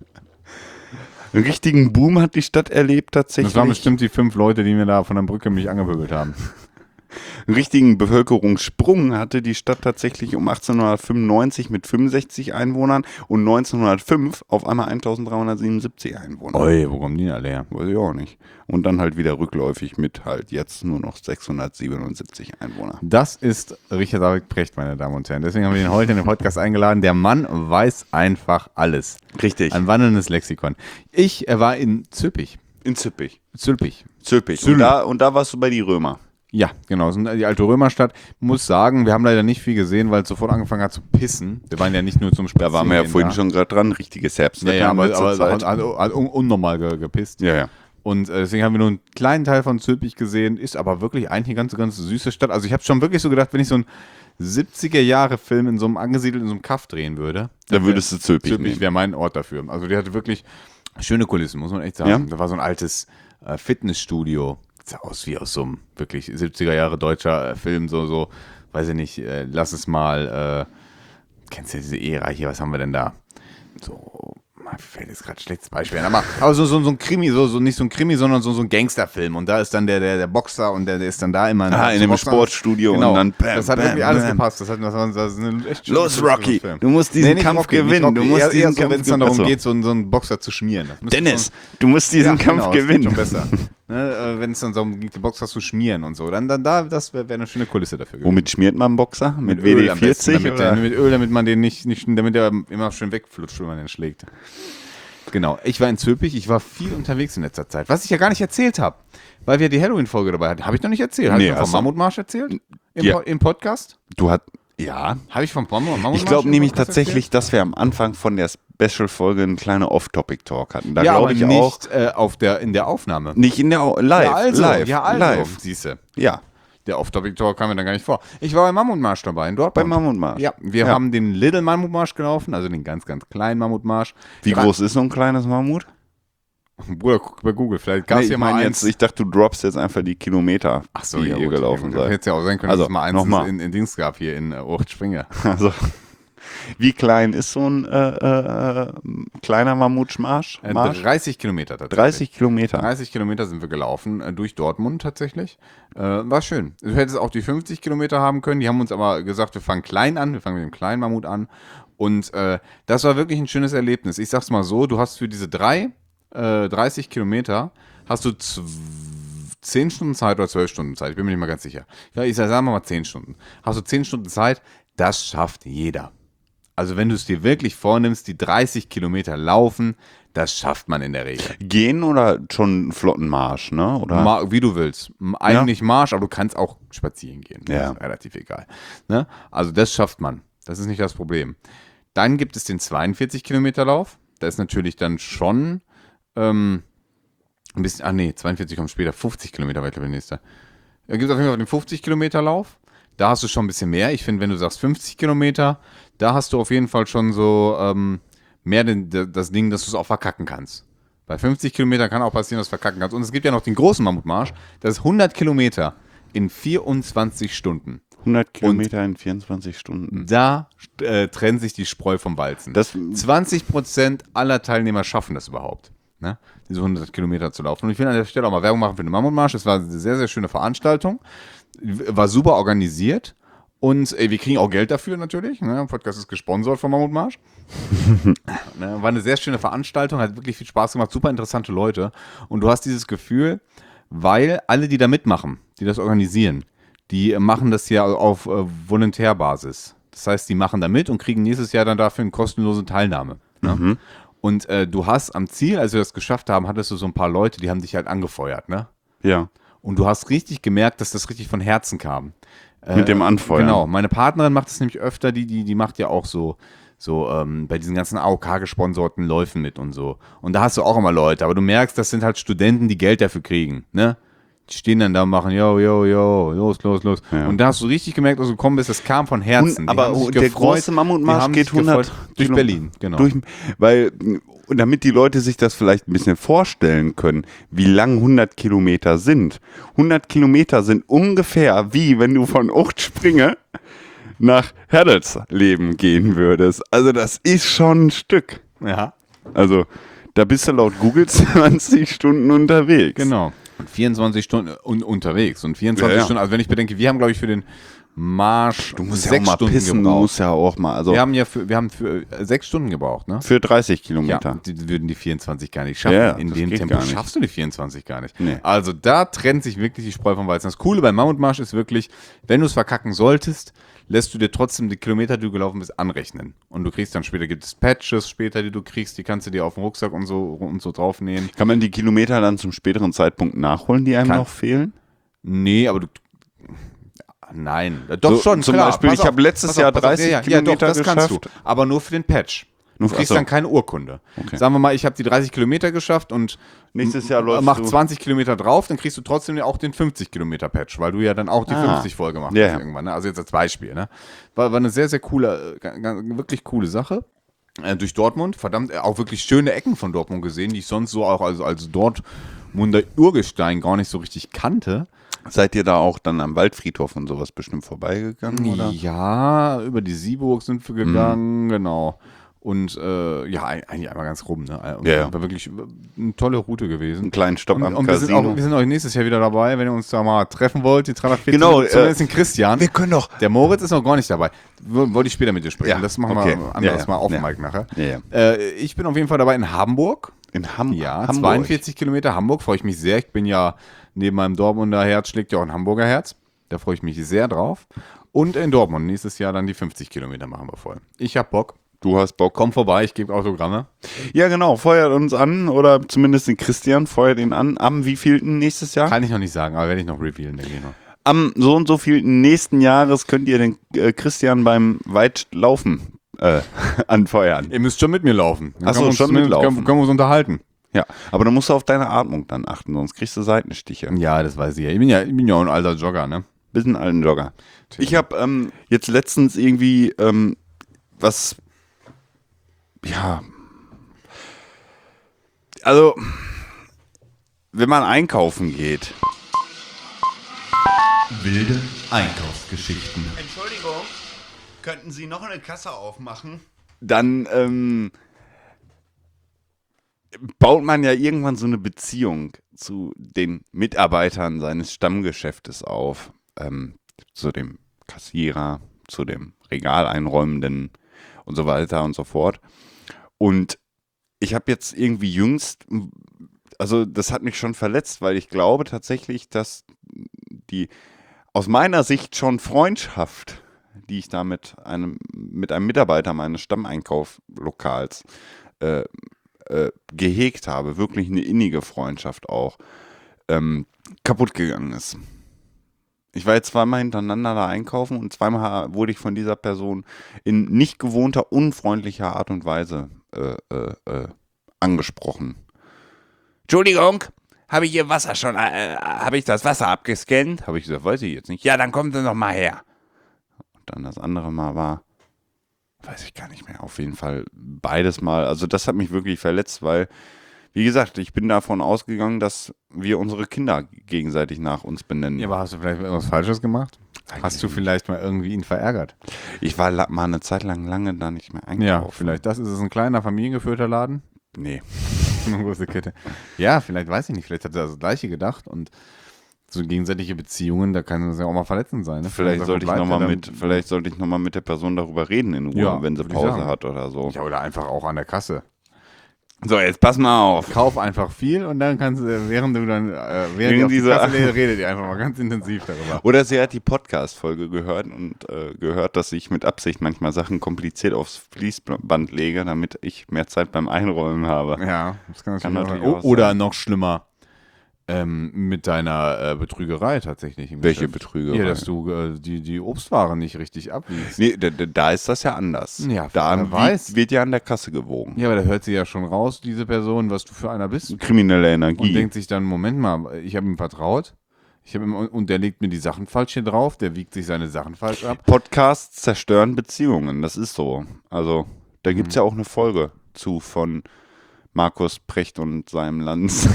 Einen richtigen Boom hat die Stadt erlebt tatsächlich. Das waren bestimmt die fünf Leute, die mir da von der Brücke mich angepöbelt haben. Einen richtigen Bevölkerungssprung hatte die Stadt tatsächlich um achtzehnhundertfünfundneunzig mit fünfundsechzig Einwohnern und neunzehnhundertfünf auf einmal eintausenddreihundertsiebenundsiebzig Einwohner. Oi, wo kommen die alle her? Weiß ich auch nicht. Und dann halt wieder rückläufig mit halt jetzt nur noch sechshundertsiebenundsiebzig Einwohner. Das ist Richard David Precht, meine Damen und Herren. Deswegen haben wir ihn heute in den Podcast eingeladen. Der Mann weiß einfach alles. Richtig. Ein wandelndes Lexikon. Ich äh, war in Zülpich. In Züppich. Zülpich. Zülpich. Zülpich. Und da, und da warst du bei die Römer. Ja, genau. Das ist die alte Römerstadt. Muss sagen, wir haben leider nicht viel gesehen, weil es sofort angefangen hat zu pissen. Wir waren ja nicht nur zum Spazieren. Da waren wir ja vorhin schon gerade dran. Richtiges Herbstwetter. Ja, ja, haben wir aber, aber zur hat, Zeit. hat, hat un unnormal ge gepisst. Ja, ja. Und äh, deswegen haben wir nur einen kleinen Teil von Zülpich gesehen. Ist aber wirklich eigentlich eine ganz, ganz süße Stadt. Also ich habe schon wirklich so gedacht, wenn ich so einen siebziger-Jahre-Film in so einem angesiedelt in so einem Kaff drehen würde, Da würdest du Zülpich Zülpich nehmen. wäre mein Ort dafür. Also die hatte wirklich schöne Kulissen, muss man echt sagen. Ja? Da war so ein altes äh, Fitnessstudio. Sah aus wie aus so einem wirklich siebziger Jahre deutscher äh, Film, so, so, weiß ich nicht, äh, lass es mal, äh, kennst du diese Ära hier, was haben wir denn da? So, mir fällt jetzt gerade schlechtes Beispiel ein, aber, aber so, so, so ein Krimi, so, so nicht so ein Krimi, sondern so, so ein Gangsterfilm und da ist dann der, der, der Boxer und der, der ist dann da immer Ah, in so einem Boxer. Sportstudio Genau. und dann bam, das hat bam, wirklich alles bam. gepasst, das, hat, das, war, das ist ein echt schöner- Los, schöner Rocky, Film. du musst diesen nicht Kampf Rocky, nicht gewinnen. Rocky. Du musst eher, diesen eher so, Kampf wenn es dann gewinnen. darum Achso. geht, so, einen- so einen Boxer zu schmieren. Das müsste Dennis, schon- du musst diesen ja, Kampf genau, das gewinnen. Schon besser. Ne, äh, wenn es dann so um die Boxer zu schmieren und so, dann, dann da, das wäre wär eine schöne Kulisse dafür gewesen. Womit schmiert man einen Boxer? Mit, Öl W D am besten, vierzig? damit, oder? der, mit Öl, damit man den nicht, nicht, damit der immer schön wegflutscht, wenn man den schlägt. Genau, ich war in Zülpich, ich war viel unterwegs in letzter Zeit, was ich ja gar nicht erzählt habe, weil wir die Halloween-Folge dabei hatten. Habe ich noch nicht erzählt? Habe Nee, ich noch vom hast du- Mammutmarsch erzählt? Im, Ja. Po- im Podcast? Du hast, ja. Habe ich vom Mammut- Mammutmarsch Ich glaube im nämlich Podcast tatsächlich, dass wir am Anfang von der Special-Folge eine kleine Off-Topic-Talk hatten. Da erzählt? Ja, glaube aber ich auch. nicht äh, auf der, in der Aufnahme. Nicht in der Au- live. ja, also, live. ja, also, live. siehste. Ja, Der Off-Topic-Talk kam mir dann gar nicht vor. Ich war beim Mammutmarsch dabei in Dortmund. beim Mammutmarsch. Ja, wir Ja. haben den Little Mammutmarsch gelaufen, also den ganz, ganz kleinen Mammutmarsch. Wie Der groß ist so ein kleines Mammut? war- Bruder, guck bei Google, vielleicht gab es Nee, hier ich mal meine eins. jetzt, ich dachte, du droppst jetzt einfach die Kilometer, Ach so, die ja, ihr gut, gelaufen ja, gut. seid. Hätte ja auch sein können, Also, dass es mal eins nochmal. in, in Dings gab, hier in äh, Uchtspringe. Also, wie klein ist so ein äh, äh, kleiner Mammutmarsch? Äh, Marsch? dreißig Kilometer tatsächlich. dreißig Kilometer. dreißig Kilometer sind wir gelaufen, äh, durch Dortmund tatsächlich. Äh, war schön. Du hättest auch die fünfzig Kilometer haben können, die haben uns aber gesagt, wir fangen klein an, wir fangen mit dem kleinen Mammut an. Und äh, das war wirklich ein schönes Erlebnis. Ich sag's mal so, du hast für diese drei, äh, dreißig Kilometer, hast du zw- zehn Stunden Zeit oder zwölf Stunden Zeit, ich bin mir nicht mal ganz sicher. Ja, ich sag, sagen wir mal zehn Stunden. Hast du zehn Stunden Zeit, das schafft jeder. Also wenn du es dir wirklich vornimmst, die dreißig Kilometer laufen, das schafft man in der Regel. Gehen oder schon einen flotten Marsch, ne? Oder? Ma wie du willst. M- Eigentlich Marsch, aber du kannst auch spazieren gehen. Das Ja. ist relativ egal. Ne? Also das schafft man. Das ist nicht das Problem. Dann gibt es den zweiundvierzig Kilometer Lauf. Da ist natürlich dann schon ähm, ein bisschen, ach nee, zweiundvierzig kommt später, fünfzig Kilometer weiter der nächste. Da gibt es auf jeden Fall den fünfzig Kilometer Lauf. Da hast du schon ein bisschen mehr. Ich finde, wenn du sagst fünfzig Kilometer, da hast du auf jeden Fall schon so ähm, mehr den, das Ding, dass du es auch verkacken kannst. Bei fünfzig Kilometern kann auch passieren, dass du verkacken kannst. Und es gibt ja noch den großen Mammutmarsch. Das ist hundert Kilometer in vierundzwanzig Stunden. hundert Kilometer in vierundzwanzig Stunden. Da äh, trennt sich die Spreu vom Weizen. Das- zwanzig Prozent aller Teilnehmer schaffen das überhaupt, ne? Diese hundert Kilometer zu laufen. Und ich will an der Stelle auch mal Werbung machen für den Mammutmarsch. Es war eine sehr, sehr schöne Veranstaltung. War super organisiert. Und ey, wir kriegen auch Geld dafür natürlich. Ne? Der Podcast ist gesponsert vom Mammutmarsch. Ne? War eine sehr schöne Veranstaltung, hat wirklich viel Spaß gemacht, super interessante Leute. Und du hast dieses Gefühl, weil alle, die da mitmachen, die das organisieren, die äh, machen das ja auf äh, Volontärbasis. Das heißt, die machen da mit und kriegen nächstes Jahr dann dafür eine kostenlose Teilnahme. Ne? Und äh, du hast am Ziel, als wir das geschafft haben, hattest du so ein paar Leute, die haben dich halt angefeuert. Ne? Ja. Und du hast richtig gemerkt, dass das richtig von Herzen kam. Mit dem Anfeuern. Genau, meine Partnerin macht das nämlich öfter, die, die, die macht ja auch so, so ähm, bei diesen ganzen A O K-gesponserten Läufen mit und so. Und da hast du auch immer Leute, aber du merkst, das sind halt Studenten, die Geld dafür kriegen, ne? Die stehen dann da und machen, yo, yo, yo, los, los, los. Ja. Und da hast du richtig gemerkt, als du gekommen bist, das kam von Herzen. Und, Die aber haben sich der gefreut, große die Mammutmarsch haben geht sich gefreut. hundert Durch Kilo- Berlin, genau. Durch, weil, und damit die Leute sich das vielleicht ein bisschen vorstellen können, wie lang hundert Kilometer sind. hundert Kilometer sind ungefähr wie, wenn du von Uchtspringe nach Herdelsleben gehen würdest. Also das ist schon ein Stück. Ja, Also da bist du laut Google zwanzig Stunden unterwegs. genau. Und vierundzwanzig Stunden un unterwegs. Und vierundzwanzig Ja, ja. Stunden, also wenn ich bedenke, wir haben, glaube ich, für den Marsch Du musst ja sechs auch mal Stunden pissen, du gebraucht. musst ja auch mal, also Wir haben ja für, wir haben für äh, sechs Stunden gebraucht, ne? für dreißig Ja, Kilometer. die würden die vierundzwanzig gar nicht schaffen. Ja, In das dem geht Tempo gar nicht. schaffst du die vierundzwanzig gar nicht. Nee. Also da trennt sich wirklich die Spreu vom Weizen. Das Coole beim Mammutmarsch ist wirklich, wenn du es verkacken solltest, lässt du dir trotzdem die Kilometer, die du gelaufen bist, anrechnen. Und du kriegst dann später, gibt es Patches später, die du kriegst, die kannst du dir auf den Rucksack und so und so draufnähen. Kann man die Kilometer dann zum späteren Zeitpunkt nachholen, die einem Kann. noch fehlen? Nee, aber du. Nein, doch So, schon, zum klar. Beispiel, Pass ich auf, hab letztes pass auf, Jahr pass auf. dreißig ja, ja, Kilometer ja, doch, das kannst du. geschafft. Aber nur für den Patch. Du Nur- kriegst ach so. dann keine Urkunde. Okay. Sagen wir mal, ich habe die dreißig Kilometer geschafft und Nächstes Jahr m- läufst mach du- zwanzig Kilometer drauf, dann kriegst du trotzdem auch den fünfzig Kilometer Patch, weil du ja dann auch die Ah. fünfzig voll gemacht Ja, hast ja. irgendwann. Ne? Also jetzt als Beispiel. Ne? War, war eine sehr, sehr coole, äh, ga- ga- wirklich coole Sache. Äh, durch Dortmund, verdammt, äh, auch wirklich schöne Ecken von Dortmund gesehen, die ich sonst so auch als, als Dortmunder Urgestein gar nicht so richtig kannte. Seid ihr da auch dann am Waldfriedhof und sowas bestimmt vorbeigegangen, oder? Ja, über die Sieburg sind wir gegangen, genau. Und äh, ja, ein- eigentlich einmal ganz rum. Ne? Und Ja, ja. War wirklich eine tolle Route gewesen. Einen kleinen Stopp Und, am und wir, sind Casino. auch, wir sind auch nächstes Jahr wieder dabei, wenn ihr uns da mal treffen wollt, die Tralafit. Genau, äh, Zumindest den Christian. wir können doch- Der Moritz ist noch gar nicht dabei. W- Wollte ich später mit dir sprechen. Ja, Das machen okay. wir anderes Ja, ja. Mal auf Ja. Mike nachher. Ja, ja. Äh, ich bin auf jeden Fall dabei in Hamburg. In Ham Ja, Hamburg. zweiundvierzig Kilometer Hamburg, freue ich mich sehr. Ich bin ja, neben meinem Dortmunder Herz schlägt ja auch ein Hamburger Herz. Da freue ich mich sehr drauf. Und in Dortmund nächstes Jahr dann die fünfzig Kilometer machen wir voll. Ich hab Bock. Du hast Bock. Komm vorbei, ich gebe Autogramme. Ja, genau. Feuert uns an, oder zumindest den Christian, feuert ihn an. Am wievielten nächstes Jahr? Kann ich noch nicht sagen, aber werde ich noch revealen, denke ich noch. Am so und so vielten nächsten Jahres könnt ihr den äh, Christian beim Weitlaufen äh, anfeuern. Ihr müsst schon mit mir laufen. Dann Ach so, können wir uns schon zumindest- mitlaufen. Können, können wir uns unterhalten. Ja, aber dann musst du auf deine Atmung dann achten, sonst kriegst du Seitenstiche. Ja, das weiß ich ja. Ich bin ja, ich bin ja auch ein alter Jogger, ne? Bisschen alten Jogger. Ich habe ähm, jetzt letztens irgendwie ähm, was, ja, also, wenn man einkaufen geht. Wilde Einkaufsgeschichten. Entschuldigung, könnten Sie noch eine Kasse aufmachen? Dann ähm, baut man ja irgendwann so eine Beziehung zu den Mitarbeitern seines Stammgeschäftes auf. Ähm, zu dem Kassierer, zu dem Regaleinräumenden und so weiter und so fort. Und ich habe jetzt irgendwie jüngst, also das hat mich schon verletzt, weil ich glaube tatsächlich, dass die aus meiner Sicht schon Freundschaft, die ich da mit einem, mit einem Mitarbeiter meines Stammeinkauflokals äh, äh, gehegt habe, wirklich eine innige Freundschaft auch, ähm, kaputt gegangen ist. Ich war jetzt zweimal hintereinander da einkaufen und zweimal wurde ich von dieser Person in nicht gewohnter, unfreundlicher Art und Weise äh, äh, äh, angesprochen. Entschuldigung, habe ich Ihr Wasser schon, äh, habe ich das Wasser abgescannt? Habe ich gesagt, weiß ich jetzt nicht. Ja, dann kommen Sie noch mal her. Und dann das andere Mal war, weiß ich gar nicht mehr, auf jeden Fall beides Mal. Also das hat mich wirklich verletzt, weil, wie gesagt, ich bin davon ausgegangen, dass wir unsere Kinder gegenseitig nach uns benennen. Ja, aber hast du vielleicht irgendwas Falsches gemacht? Hast du vielleicht mal irgendwie ihn verärgert? Ich war la- mal eine Zeit lang lange da nicht mehr einkaufen. Ja, vielleicht. Das ist es ein kleiner, familiengeführter Laden. Nee. Eine große Kette. Ja, vielleicht weiß ich nicht. Vielleicht hat er das Gleiche gedacht und so gegenseitige Beziehungen, da kann es ja auch mal verletzend sein. Ne? Vielleicht Davon sollte ich bleibt nochmal er dann- mit, vielleicht sollte ich noch mal mit der Person darüber reden in Ruhe, Ja, wenn sie würde ich Pause sagen. hat oder so. Ja, oder einfach auch an der Kasse. So, jetzt pass mal auf. Kauf einfach viel und dann kannst du, während du dann, äh, während Während ihr auf die diese- Kasse redet, redet ihr einfach mal ganz intensiv darüber. Oder sie hat die Podcast-Folge gehört und äh, gehört, dass ich mit Absicht manchmal Sachen kompliziert aufs Fließband lege, damit ich mehr Zeit beim Einräumen habe. Ja, das kann natürlich, Kann auch natürlich sein. auch O- Oder sein. noch schlimmer, ähm, mit deiner äh, Betrügerei tatsächlich. Im Welche Geschäft. Betrügerei? Ja, dass du äh, die, die Obstware nicht richtig abwiegst. Nee, da, da- da ist das ja anders. Ja, da wer weiß. wird ja an der Kasse gewogen. Ja, aber da hört sie ja schon raus, diese Person, was du für einer bist. Kriminelle Und Energie. denkt sich dann, Moment mal, ich habe ihm vertraut. Ich hab immer, und der legt mir die Sachen falsch hier drauf, der wiegt sich seine Sachen falsch ab. Podcasts zerstören Beziehungen, das ist so. Also, da gibt es Mhm. ja auch eine Folge zu von Markus Precht und seinem Lanz.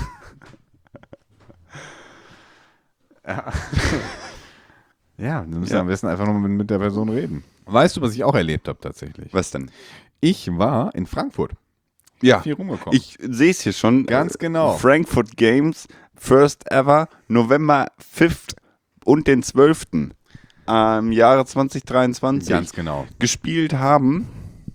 Ja, du musst Ja. am besten einfach noch mit, mit der Person reden. Weißt du, was ich auch erlebt habe tatsächlich? Was denn? Ich war in Frankfurt. Ja, Viel rumgekommen. ich sehe es hier schon. Ganz genau. Frankfurt Games, first ever, November fünften und den zwölften im Jahre zwanzig dreiundzwanzig. Ganz genau. Gespielt haben,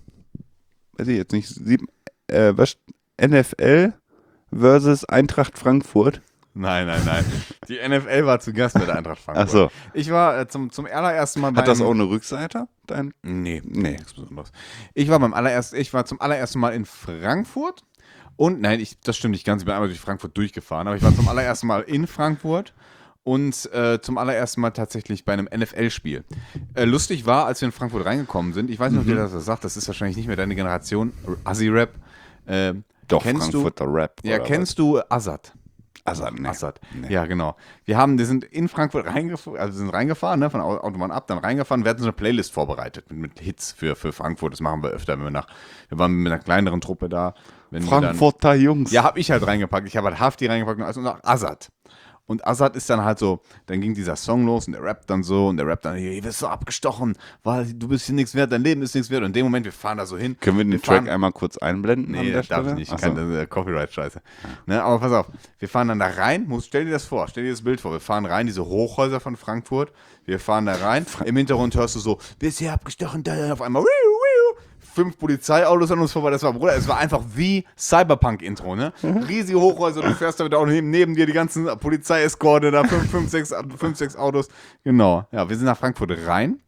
weiß ich jetzt nicht, sieben, äh, was, N F L versus Eintracht Frankfurt. Nein, nein, nein. Die N F L war zu Gast bei der Eintracht Frankfurt. Ach so. Ich war äh, zum, zum allerersten Mal bei Hat das einem- auch eine Rückseite? Dein? Nee, Nee. nichts Besonderes. Ich war beim allerersten, ich war zum allerersten Mal in Frankfurt und nein, ich, das stimmt nicht ganz, ich bin einmal durch Frankfurt durchgefahren, aber ich war zum allerersten Mal in Frankfurt und äh, zum allerersten Mal tatsächlich bei einem N F L-Spiel. Äh, lustig war, als wir in Frankfurt reingekommen sind, ich weiß nicht, ob dir das was sagt, das ist wahrscheinlich nicht mehr deine Generation, Assi-Rap. Äh, Doch, kennst Frankfurter Rap. du, ja, oder kennst du Azad? was? Assad, nee. Assad. Nee. Ja, genau. Wir haben, wir sind in Frankfurt reingefahren, also sind reingefahren, ne, von Au- Autobahn ab, dann reingefahren. Wir hatten so eine Playlist vorbereitet mit, mit Hits für, für Frankfurt. Das machen wir öfter, wenn wir nach, wir waren mit einer kleineren Truppe da. Wenn wir Frankfurter Jungs. Dann, ja, habe ich halt reingepackt. Ich habe halt Hafti reingepackt und alles und auch Assad. Und Assad ist dann halt so, dann ging dieser Song los und der rappt dann so und der rappt dann, hier wirst du abgestochen, weil du bist hier nichts wert, dein Leben ist nichts wert. Und in dem Moment, wir fahren da so hin. Können wir den fahren- Track einmal kurz einblenden? an Nee, der das darf ich Stelle? nicht. Ach Kann, so. das ist Copyright-Scheiße. Ne, aber pass auf, wir fahren dann da rein. Muss, stell dir das vor, stell dir das Bild vor. Wir fahren rein, diese Hochhäuser von Frankfurt. Wir fahren da rein. Im Hintergrund hörst du so, wirst hier abgestochen, da auf einmal. Wiu, wiu, fünf Polizeiautos an uns vorbei. Das war, Bruder, es war einfach wie Cyberpunk-Intro, ne? Riesige Hochhäuser, du fährst da wieder auch neben, neben dir die ganzen Polizeieskorte, da fünf, fünf, sechs, fünf, sechs Autos. Genau. Ja, wir sind nach Frankfurt rein.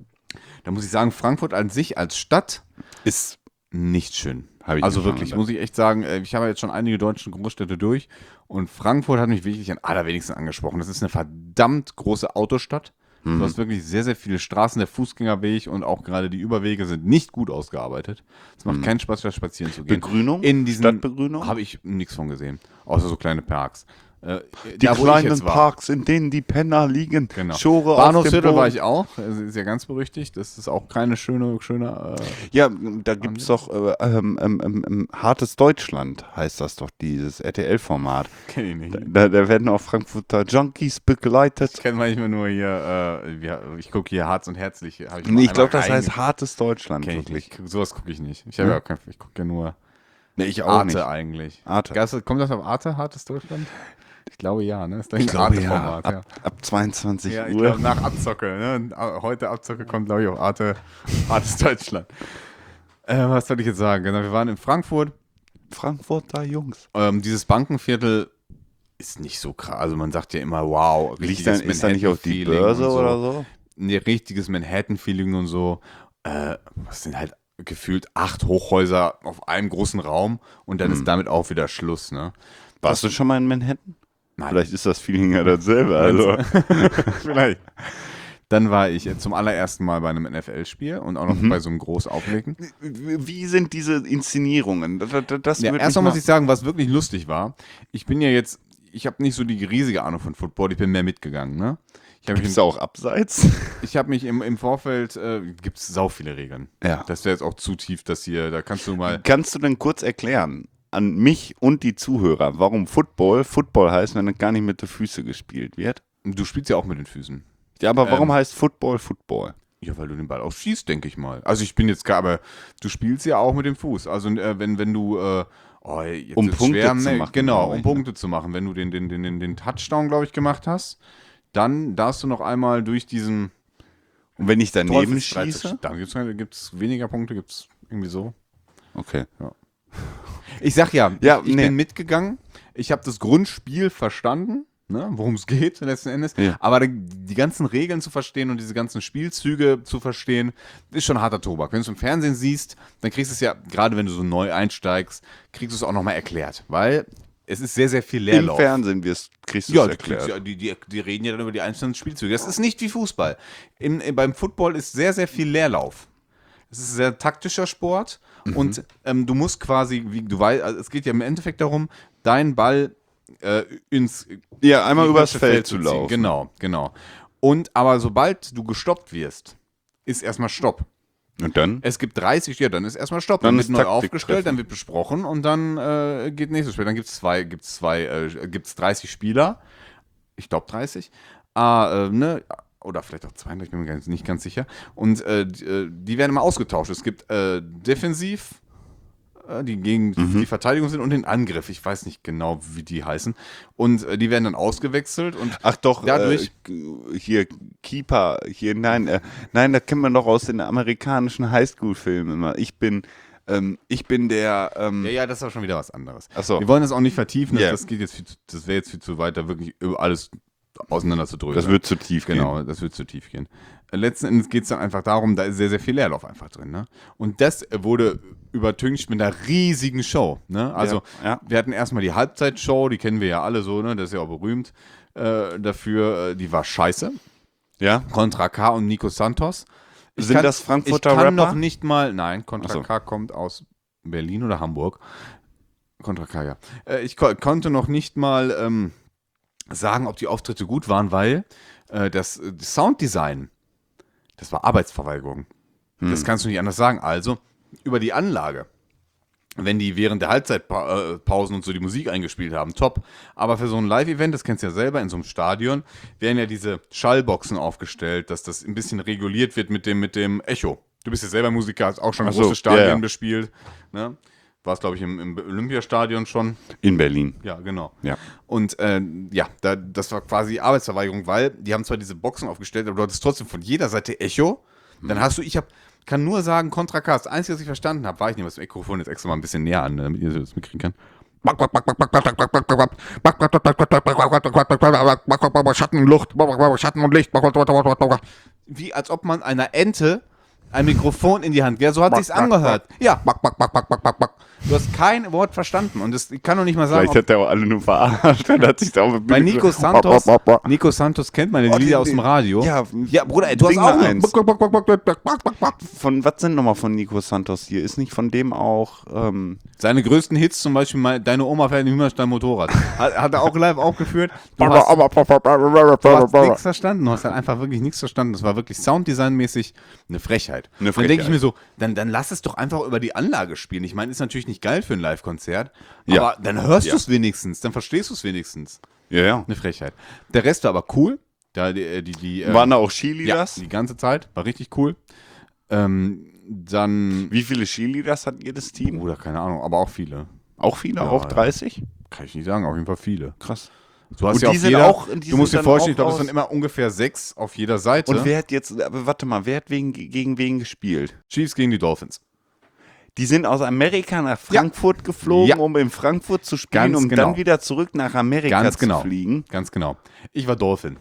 Da muss ich sagen, Frankfurt an sich als Stadt Ist, nicht schön. Hab ich also mir schon wirklich, gedacht. muss ich echt sagen, äh, ich habe jetzt schon einige deutsche Großstädte durch und Frankfurt hat mich wirklich am allerwenigsten angesprochen. Das ist eine verdammt große Autostadt. Mhm. Du hast wirklich sehr, sehr viele Straßen, der Fußgängerweg und auch gerade die Überwege sind nicht gut ausgearbeitet. Es macht keinen Spaß, da spazieren zu gehen. Mhm. Begrünung? In diesen Stadtbegrünung? habe ich nichts von gesehen, außer so kleine Parks. Äh, die da, wo ich kleinen jetzt war. Parks, in denen die Penner liegen. Genau. Schore auf dem Bahnhofsviertel Boden. war ich auch. Das ist ja ganz berüchtigt. Das ist auch keine schöne, schöne. Äh, Ja, da gibt es doch äh, ähm, ähm, ähm, ähm, Hartes Deutschland, heißt das doch, dieses R T L-Format. kenn ich nicht. Da, da werden auch Frankfurter Junkies begleitet. Ich kenne manchmal nur hier, äh, wie, ich gucke hier Harz und Herzlich. hab Ich, Nee, ich glaube, das heißt Hartes Deutschland, Kenn ich wirklich. nicht. Sowas gucke ich nicht. Ich, hab ja auch kein, ich gucke ja nur Nee, ich auch Arte nicht. eigentlich. Arte. Gast- Kommt das auf Arte, Hartes Deutschland? Ich glaube ja, ne? Ist doch Ich ein glaube ja, Arte-Format, ab, ab zweiundzwanzig Ja, ich Uhr. glaube nach Abzocke. Ne? Heute Abzocke kommt, glaube ich, auf Arte, Hartes Deutschland. Äh, was soll ich jetzt sagen? Genau, wir waren in Frankfurt. Frankfurter Jungs. Ähm, dieses Bankenviertel ist nicht so krass. Also man sagt ja immer, wow, Liegt dann, ist da nicht auf die Manhattan-Feeling Börse und so. oder so? Nee, richtiges Manhattan-Feeling und so. Äh, was sind halt gefühlt acht Hochhäuser auf einem großen Raum und dann ist damit auch wieder Schluss, ne? Warst du schon mal in Manhattan? Nein. Vielleicht ist das Feeling ja dasselbe. Also. Vielleicht. Dann war ich äh, zum allerersten Mal bei einem N F L-Spiel und auch noch Mhm. bei so einem Großauflegen. Wie sind diese Inszenierungen? Das, das, das Ja, würd erstmal mich muss ich sagen, was wirklich lustig war, ich bin ja jetzt, ich habe nicht so die riesige Ahnung von Football, ich bin mehr mitgegangen, ne? Ich habe mich, Gibt's da auch abseits? ich hab mich im, im Vorfeld, äh, gibt es sau viele Regeln. Ja. Das wäre jetzt auch zu tief, das hier, da kannst du mal, Kannst du denn kurz erklären an mich und die Zuhörer, warum Football Football heißt, wenn es gar nicht mit den Füßen gespielt wird? du spielst ja auch mit den Füßen. Ja, aber warum Ähm, heißt Football Football? Ja, weil du den Ball auch schießt, denke ich mal. Also ich bin jetzt gar, aber du spielst ja auch mit dem Fuß. Also äh, wenn, wenn du, äh, oh, jetzt Um wird's Punkte schwer, zu ne, machen, Genau, glaub um ich, ne? Punkte zu machen. Wenn du den, den, den, den, den Touchdown, glaube ich, gemacht hast, dann darfst du noch einmal durch diesen Und wenn ich daneben Teufelsstreit- schieße? Dann gibt es gibt's weniger Punkte, gibt es irgendwie so. Okay. Ich sag ja, Ja, ich, ich nee. bin mitgegangen. Ich habe das Grundspiel verstanden, ne, worum es geht letzten Endes. Ja. Aber die, die ganzen Regeln zu verstehen und diese ganzen Spielzüge zu verstehen, ist schon harter Tobak. Wenn du es im Fernsehen siehst, dann kriegst du es ja, gerade wenn du so neu einsteigst, kriegst du es auch nochmal erklärt. Weil es ist sehr, sehr viel Im Leerlauf. Fernsehen wirst, kriegst du Ja, es die, kriegst, erklärt. ja die, die, die reden ja dann über die einzelnen Spielzüge. Das ist nicht wie Fußball. Im, im, beim Football ist sehr, sehr viel Leerlauf. Es ist ein sehr taktischer Sport Mhm. und ähm, du musst quasi, wie du weißt, also es geht ja im Endeffekt darum, deinen Ball äh, ins Ja, einmal übers gegnerische Feld zu ziehen. laufen. Genau, genau. Und aber sobald du gestoppt wirst, ist erstmal Stopp. Und dann? Es gibt dreißig, ja, dann ist erstmal Stopp. Dann Dann, ist wird neu Taktik aufgestellt, treffen. dann wird besprochen und dann äh, geht nächstes Spiel. Dann gibt es zwei, gibt's zwei, äh, gibt's dreißig Spieler. Ich glaube dreißig. Ah, äh, ne? Oder vielleicht auch zweiunddreißig, ich bin mir ganz, nicht ganz sicher. Und äh, die, äh, die werden immer ausgetauscht. Es gibt äh, defensiv, äh, die gegen Mhm. die Verteidigung sind, und den Angriff. Ich weiß nicht genau, wie die heißen. Und äh, die werden dann ausgewechselt und Ach doch, dadurch. äh, hier Keeper, hier, nein, äh, nein, das kennt man doch aus den amerikanischen Highschool-Filmen immer. Ich bin, ähm, ich bin der, ähm, Ja, ja, das ist auch schon wieder was anderes. Ach so. Wir wollen das auch nicht vertiefen, das, Ja. das geht jetzt viel zu, das wäre jetzt viel zu weit, da wirklich über alles auseinander zu drücken. das wird zu tief Genau, gehen. das wird zu tief gehen. Äh, Letzten Endes geht es dann einfach darum, da ist sehr, sehr viel Leerlauf einfach drin. Ne? Und das wurde übertüncht mit einer riesigen Show. Ne? Also, Ja, ja. wir hatten erstmal die Halbzeitshow, die kennen wir ja alle so, ne? Das ist ja auch berühmt äh, dafür. Äh, die war scheiße. Ja? Contra K und Nico Santos. Ich Sind das Frankfurter Ich kann Rapper? noch nicht mal, nein, Contra Ach so. K kommt aus Berlin oder Hamburg. Contra K, ja. Äh, ich ko konnte noch nicht mal ähm, sagen, ob die Auftritte gut waren, weil äh, das, äh, das Sounddesign, das war Arbeitsverweigerung. Das kannst du nicht anders sagen. Also, über die Anlage, wenn die während der Halbzeitpausen und so die Musik eingespielt haben, top. Aber für so ein Live-Event, das kennst du ja selber, in so einem Stadion, werden ja diese Schallboxen aufgestellt, dass das ein bisschen reguliert wird mit dem, mit dem Echo. Du bist ja selber Musiker, hast auch schon Ach so, große Stadien ja, ja. bespielt. Ne? Warst, glaube ich, im, im Olympiastadion schon. In Berlin. Ja, genau. Ja. Und äh, ja, da, das war quasi Arbeitsverweigerung, weil die haben zwar diese Boxen aufgestellt, aber du hattest trotzdem von jeder Seite Echo. Dann hast du, ich hab, kann nur sagen, Contra K. Das Einzige, was ich verstanden habe, war, ich nehme das Mikrofon jetzt extra mal ein bisschen näher an, damit ihr das mitkriegen kann. Schatten und Luft, Schatten und Licht. Wie als ob man einer Ente ein Mikrofon in die Hand, ja, so hat sich's angehört. Ja, du hast kein Wort verstanden und das, ich kann doch nicht mal sagen, Vielleicht hat er auch alle nur verarscht. Dann hat sich da auf bei Nico Santos, Nico Santos kennt man ja die Oh, die- Lieder aus dem Radio. ja, ja Bruder, ey, du sing hast auch mal eins. noch. Von, was sind nochmal von Nico Santos hier? Ist nicht von dem auch, ähm, Seine größten Hits, zum Beispiel mal, Deine Oma fährt im Hühnerstein Motorrad. Hat, hat er auch live aufgeführt. Du hast, du hast nichts verstanden, du hast halt einfach wirklich nichts verstanden. Das war wirklich Sounddesignmäßig eine Frechheit. Eine Dann denke ich Frechheit. mir so, dann, dann lass es doch einfach über die Anlage spielen. Ich meine, ist natürlich nicht geil für ein Live-Konzert, Ja. aber dann hörst Ja. du es wenigstens, dann verstehst du es wenigstens. ja, ja. Eine Frechheit. Der Rest war aber cool. Da die, die, die, äh, Waren da auch ja, Cheerleaders? die ganze Zeit. War richtig cool. Ähm, dann, Wie viele Cheerleaders hat jedes Team? Bruder, keine Ahnung, aber auch viele. Auch viele? Ja, auch ja. dreißig? Kann ich nicht sagen, auf jeden Fall viele. Krass. Du hast Und ja die auf sind jeder, auch- die du musst sind dir dann vorstellen, ich auch glaube, es aus- sind immer ungefähr sechs auf jeder Seite. Und wer hat jetzt, aber warte mal, wer hat wegen, gegen wen gespielt? Chiefs gegen die Dolphins. Die sind aus Amerika nach Frankfurt geflogen, Ja. um in Frankfurt zu spielen, Ganz um genau. dann wieder zurück nach Amerika Ganz zu genau. fliegen. Ganz genau. Ich war Dolphin.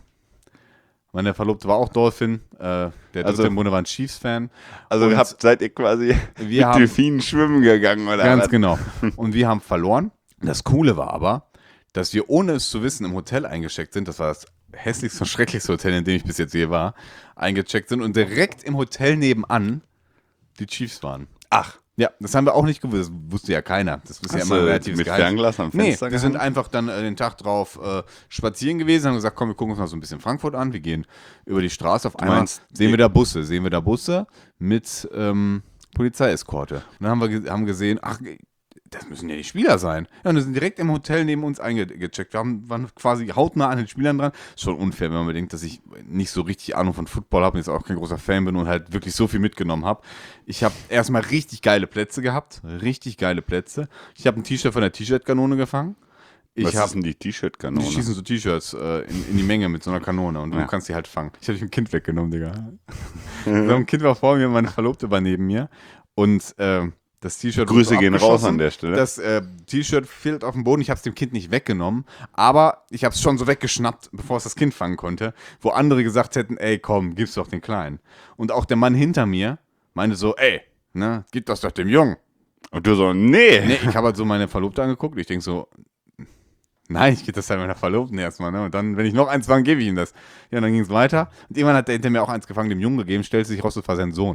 Meine Verlobte war auch Dolphin. Äh, der dritte Also- im Bunde war ein Chiefs-Fan. Also Und habt, seid ihr quasi wir mit haben- Delfinen schwimmen gegangen, oder Ganz was? genau. Und wir haben verloren. Das Coole war aber, dass wir ohne es zu wissen im Hotel eingecheckt sind. Das war das hässlichste und schrecklichste Hotel, in dem ich bis jetzt je war. Eingecheckt sind und direkt im Hotel nebenan die Chiefs waren. Ach, Ja, das haben wir auch nicht gewusst. Das wusste ja keiner. Das ist ja Hast immer du ein relatives mit Geheimnis. Fernglas am Nee, Fenster wir sind gehangen? einfach dann äh, den Tag drauf äh, spazieren gewesen, haben gesagt, komm, wir gucken uns mal so ein bisschen Frankfurt an. Wir gehen über die Straße. Auf einmal meinst, sehen die- wir da Busse. Sehen wir da Busse mit ähm, Polizeieskorte. Und dann haben wir ge haben gesehen, ach, das müssen ja die Spieler sein. Ja, und die sind direkt im Hotel neben uns eingecheckt. Wir haben, waren quasi hautnah an den Spielern dran. Ist schon unfair, wenn man bedenkt, dass ich nicht so richtig Ahnung von Football habe und jetzt auch kein großer Fan bin und halt wirklich so viel mitgenommen habe. Ich habe erstmal richtig geile Plätze gehabt. Richtig geile Plätze. Ich habe ein T-Shirt von der T-Shirt-Kanone gefangen. Ich was habe ist denn die T-Shirt-Kanone? die schießen so T-Shirts äh, in, in die Menge mit so einer Kanone und du Ja. kannst die halt fangen. Ich habe dich ein Kind weggenommen, Digga. So ein Kind war vor mir, meine Verlobte war neben mir und äh, das T-Shirt wurde Grüße so gehen raus abgeschossen. an der Stelle. Das äh, T-Shirt fiel auf dem Boden. Ich habe es dem Kind nicht weggenommen, aber ich habe es schon so weggeschnappt, bevor es das Kind fangen konnte, wo andere gesagt hätten, ey, komm, gib's doch den Kleinen. Und auch der Mann hinter mir meinte so, ey, ne, gib das doch dem Jungen. Und du so, nee. Nee, ich habe halt so meine Verlobte angeguckt. Ich denke so, nein, ich gebe das halt meiner Verlobten erstmal. Ne? Und dann, wenn ich noch eins fange, gebe ich ihm das. Ja, dann ging es weiter. Und irgendwann hat der hinter mir auch eins gefangen, dem Jungen gegeben, stellte sich raus, das war sein Sohn.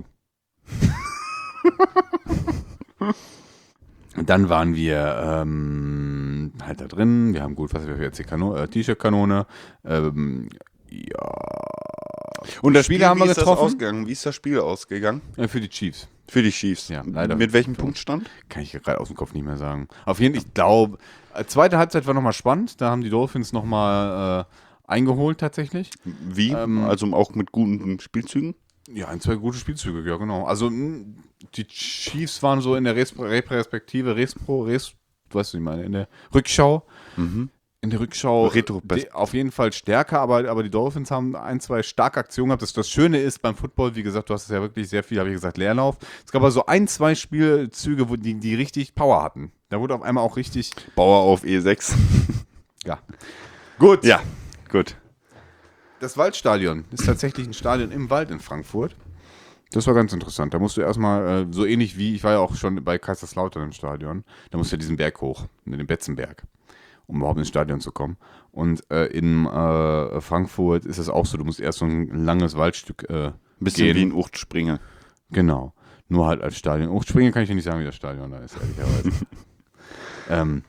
Und dann waren wir ähm, ähm, halt da drin. Wir haben gut, was wir jetzt die Kano- äh, T-Shirt-Kanone. Ähm, ja. Und das Spiele Spiel, haben wie wir ist das getroffen? ausgegangen? Wie ist das Spiel ausgegangen? Äh, für die Chiefs. Für die Chiefs. Ja, leider. Mit welchem Punktstand? Kann ich gerade aus dem Kopf nicht mehr sagen. Auf jeden Fall, ich glaube, äh, zweite Halbzeit war nochmal spannend. Da haben die Dolphins nochmal äh, eingeholt tatsächlich. Wie? Ähm, also auch mit guten Spielzügen? Ja, ein, zwei gute Spielzüge, ja genau. Also mh, die Chiefs waren so in der Res- Retrospektive, Respro, Res, du weißt, was ich meine, in der Rückschau. In der Rückschau Retropers- de- auf jeden Fall stärker, aber, aber die Dolphins haben ein, zwei starke Aktionen gehabt. Das, das Schöne ist beim Football, wie gesagt, du hast es ja wirklich sehr viel, habe ich gesagt, Leerlauf. Es gab aber so ein, zwei Spielzüge, wo die, die richtig Power hatten. Da wurde auf einmal auch richtig, Bauer auf E sechs. ja. Gut. Ja, gut. Das Waldstadion ist tatsächlich ein Stadion im Wald in Frankfurt. Das war ganz interessant. Da musst du erstmal, äh, so ähnlich wie, ich war ja auch schon bei Kaiserslautern im Stadion, da musst du ja diesen Berg hoch, den Betzenberg, um überhaupt ins Stadion zu kommen. Und äh, in äh, Frankfurt ist es auch so, du musst erst so ein langes Waldstück äh, Ein bisschen gehen. wie ein Uchtspringe. Genau. Nur halt als Stadion. Oh, springen kann ich dir nicht sagen, wie das Stadion da ist, ehrlicherweise. ähm,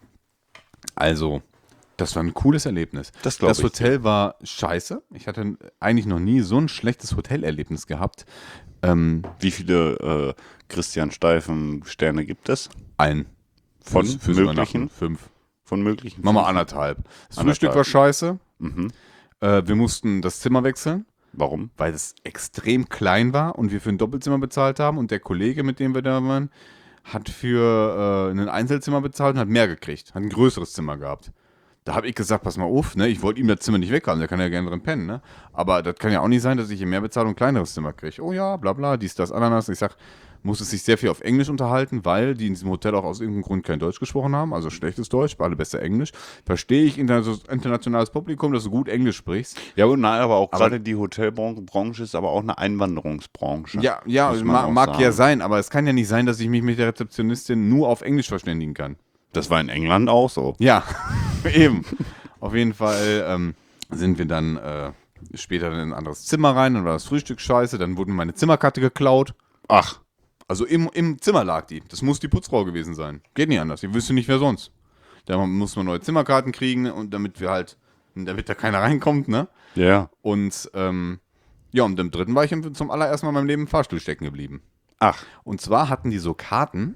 also, das war ein cooles Erlebnis. Das glaub Das ich Hotel war scheiße. Ich hatte eigentlich noch nie so ein schlechtes Hotelerlebnis gehabt. Ähm, Wie viele äh, Christian Steifen Sterne gibt es? ein. Von Fürs- fürs möglichen? Übernachten. Fünf. Von möglichen? Mach mal fünf? anderthalb. Das Anderthalb. Frühstück war scheiße. Mhm. Äh, wir mussten das Zimmer wechseln, Warum? weil es extrem klein war und wir für ein Doppelzimmer bezahlt haben. Und der Kollege, mit dem wir da waren, hat für äh, ein Einzelzimmer bezahlt und hat mehr gekriegt. Hat ein größeres Zimmer gehabt. Da habe ich gesagt, pass mal auf, ne? Ich wollte ihm das Zimmer nicht weghaben, der kann ja gerne drin pennen, ne? Aber das kann ja auch nicht sein, dass ich hier mehr bezahle und ein kleineres Zimmer kriege. Oh ja, bla bla, dies, das, Ananas. Ich sag, muss es sich sehr viel auf Englisch unterhalten, weil die in diesem Hotel auch aus irgendeinem Grund kein Deutsch gesprochen haben, also schlechtes Deutsch, alle besser Englisch. Verstehe ich interna- internationales Publikum, dass du gut Englisch sprichst. Ja, und nein, aber auch Aber- gerade die Hotelbranche ist aber auch eine Einwanderungsbranche. Ja, ja, muss man ma auch mag sagen. ja sein, aber es kann ja nicht sein, dass ich mich mit der Rezeptionistin nur auf Englisch verständigen kann. Das war in England auch so. Ja, eben. Auf jeden Fall ähm, sind wir dann äh, später in ein anderes Zimmer rein, dann war das Frühstück scheiße, dann wurde mir meine Zimmerkarte geklaut. Ach, Also im, im Zimmer lag die. Das muss die Putzfrau gewesen sein. Geht nicht anders. Ihr wüsste nicht, wer sonst. Da muss man neue Zimmerkarten kriegen und damit wir halt, damit da keiner reinkommt, ne? ja. Und ähm, ja, und im dritten war ich im- zum allerersten Mal in meinem Leben im Fahrstuhl stecken geblieben. Ach, Und zwar hatten die so Karten,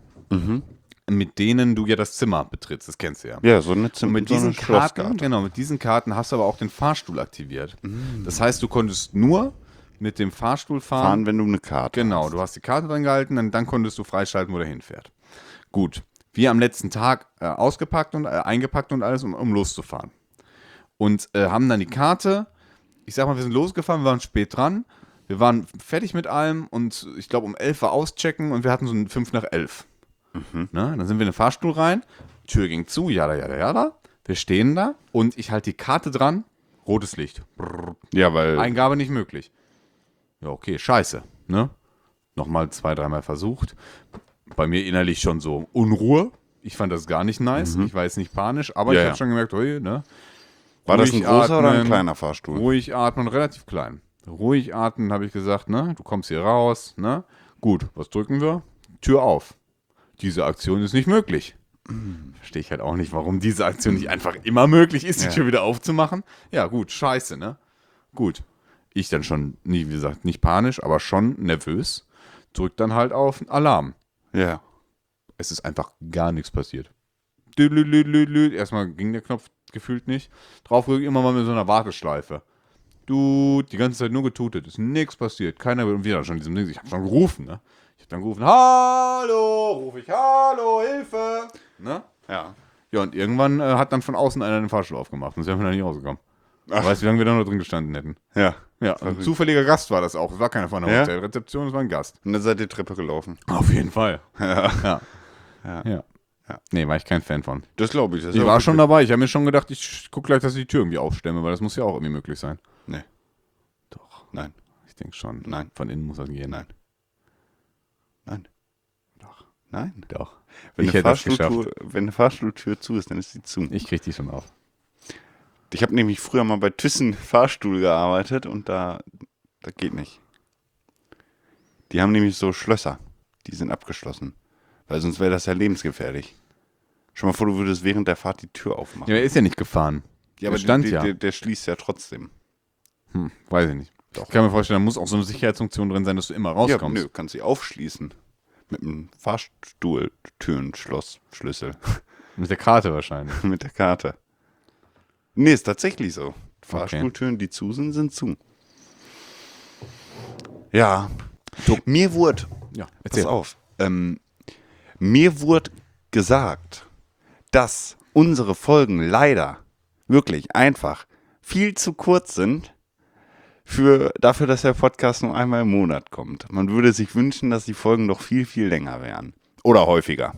mit denen du ja das Zimmer betrittst. Das kennst du ja. ja, so eine Und Zimmer mit so eine diesen Karten, Schlosskarte. genau, mit diesen Karten hast du aber auch den Fahrstuhl aktiviert. Das heißt, du konntest nur mit dem Fahrstuhl fahren. Fahren, wenn du eine Karte Genau, hast. du hast die Karte dran gehalten und dann konntest du freischalten, wo der hinfährt. Gut, wir am letzten Tag äh, ausgepackt und äh, eingepackt und alles, um, um loszufahren. Und äh, haben dann die Karte, ich sag mal, wir sind losgefahren, wir waren spät dran, wir waren fertig mit allem und ich glaube um elf war auschecken und wir hatten so ein fünf nach elf. Ne? Dann sind wir in den Fahrstuhl rein, Tür ging zu, jada, jada, jada. Wir stehen da und ich halte die Karte dran, rotes Licht. Brrr. Ja, weil Eingabe nicht möglich. Ja, okay, scheiße. Ne? Nochmal zwei, dreimal versucht. Bei mir innerlich schon so Unruhe. Ich fand das gar nicht nice. Ich war jetzt nicht panisch, aber Ja, ich ja. habe schon gemerkt, ui, ne? war das ein ruhig großer oder ein atmen. kleiner Fahrstuhl? Ruhig atmen, relativ klein. Ruhig atmen, habe ich gesagt, ne? Du kommst hier raus, ne? Gut, was drücken wir? Tür auf. Diese Aktion ist nicht möglich. Verstehe ich halt auch nicht, warum diese Aktion nicht einfach immer möglich ist, die Ja. Tür wieder aufzumachen. Ja, gut, scheiße, ne? Gut. Ich dann schon, nie, wie gesagt, nicht panisch, aber schon nervös. Drück dann halt auf Alarm. Ja. Es ist einfach gar nichts passiert. Düdelüdelüdelü. Erstmal ging der Knopf gefühlt nicht. Drauf drücken, immer mal mit so einer Warteschleife. Du, die ganze Zeit nur getutet. Ist nichts passiert. Keiner will. Und wir dann schon in diesem Ding. Ich habe schon gerufen, ne? Ich habe dann gerufen, hallo, ruf ich, hallo, Hilfe. Ne? Ja. Ja, und irgendwann äh, hat dann von außen einer den Fahrstuhl aufgemacht. Und sie haben wir dann nicht rausgekommen. Weißt du, wie lange wir da noch drin gestanden hätten? Ja. Ja, ein zufälliger Gast war das auch. Es war keiner von der Ja? Hotelrezeption, es war ein Gast. Und dann seid ihr Treppe gelaufen. Auf jeden Fall. Ja. Ja. Ja. Ja. Ja. Nee, war ich kein Fan von. Das glaube ich. Das ist Ich auch war gut. schon dabei. Ich habe mir schon gedacht, ich gucke gleich, dass ich die Tür irgendwie aufstemme, weil das muss ja auch irgendwie möglich sein. Nee. Doch. Nein. Ich denke schon. Nein. Von innen muss das gehen. Nein. Nein. Doch. Nein. Doch. Wenn, Ich eine hätte das Fahrstuhltür, wenn eine Fahrstuhltür zu ist, dann ist sie zu. Ich krieg die schon auf. Ich habe nämlich früher mal bei Thyssen Fahrstuhl gearbeitet und da, das geht nicht. Die haben nämlich so Schlösser, die sind abgeschlossen. Weil sonst wäre das ja lebensgefährlich. Stell mal vor, du würdest während der Fahrt die Tür aufmachen. Ja, er ist ja nicht gefahren. Ja, der stand der, ja. Der, der schließt ja trotzdem. Hm, weiß ich nicht. Doch. Ich kann mir vorstellen, da muss auch so eine Sicherheitsfunktion drin sein, dass du immer rauskommst. Ja, nö, kannst sie aufschließen. Mit einem Fahrstuhl, Türen, Schloss, Schlüssel. Mit der Karte wahrscheinlich. Mit der Karte. Nee, ist tatsächlich so. Fahrstuhltüren, die zu sind, sind zu. Ja. Du- Mir wurde, Ja, pass erzähl. auf, ähm, mir wurde gesagt, dass unsere Folgen leider wirklich einfach viel zu kurz sind für, dafür, dass der Podcast nur einmal im Monat kommt. Man würde sich wünschen, dass die Folgen doch viel, viel länger wären. Oder häufiger.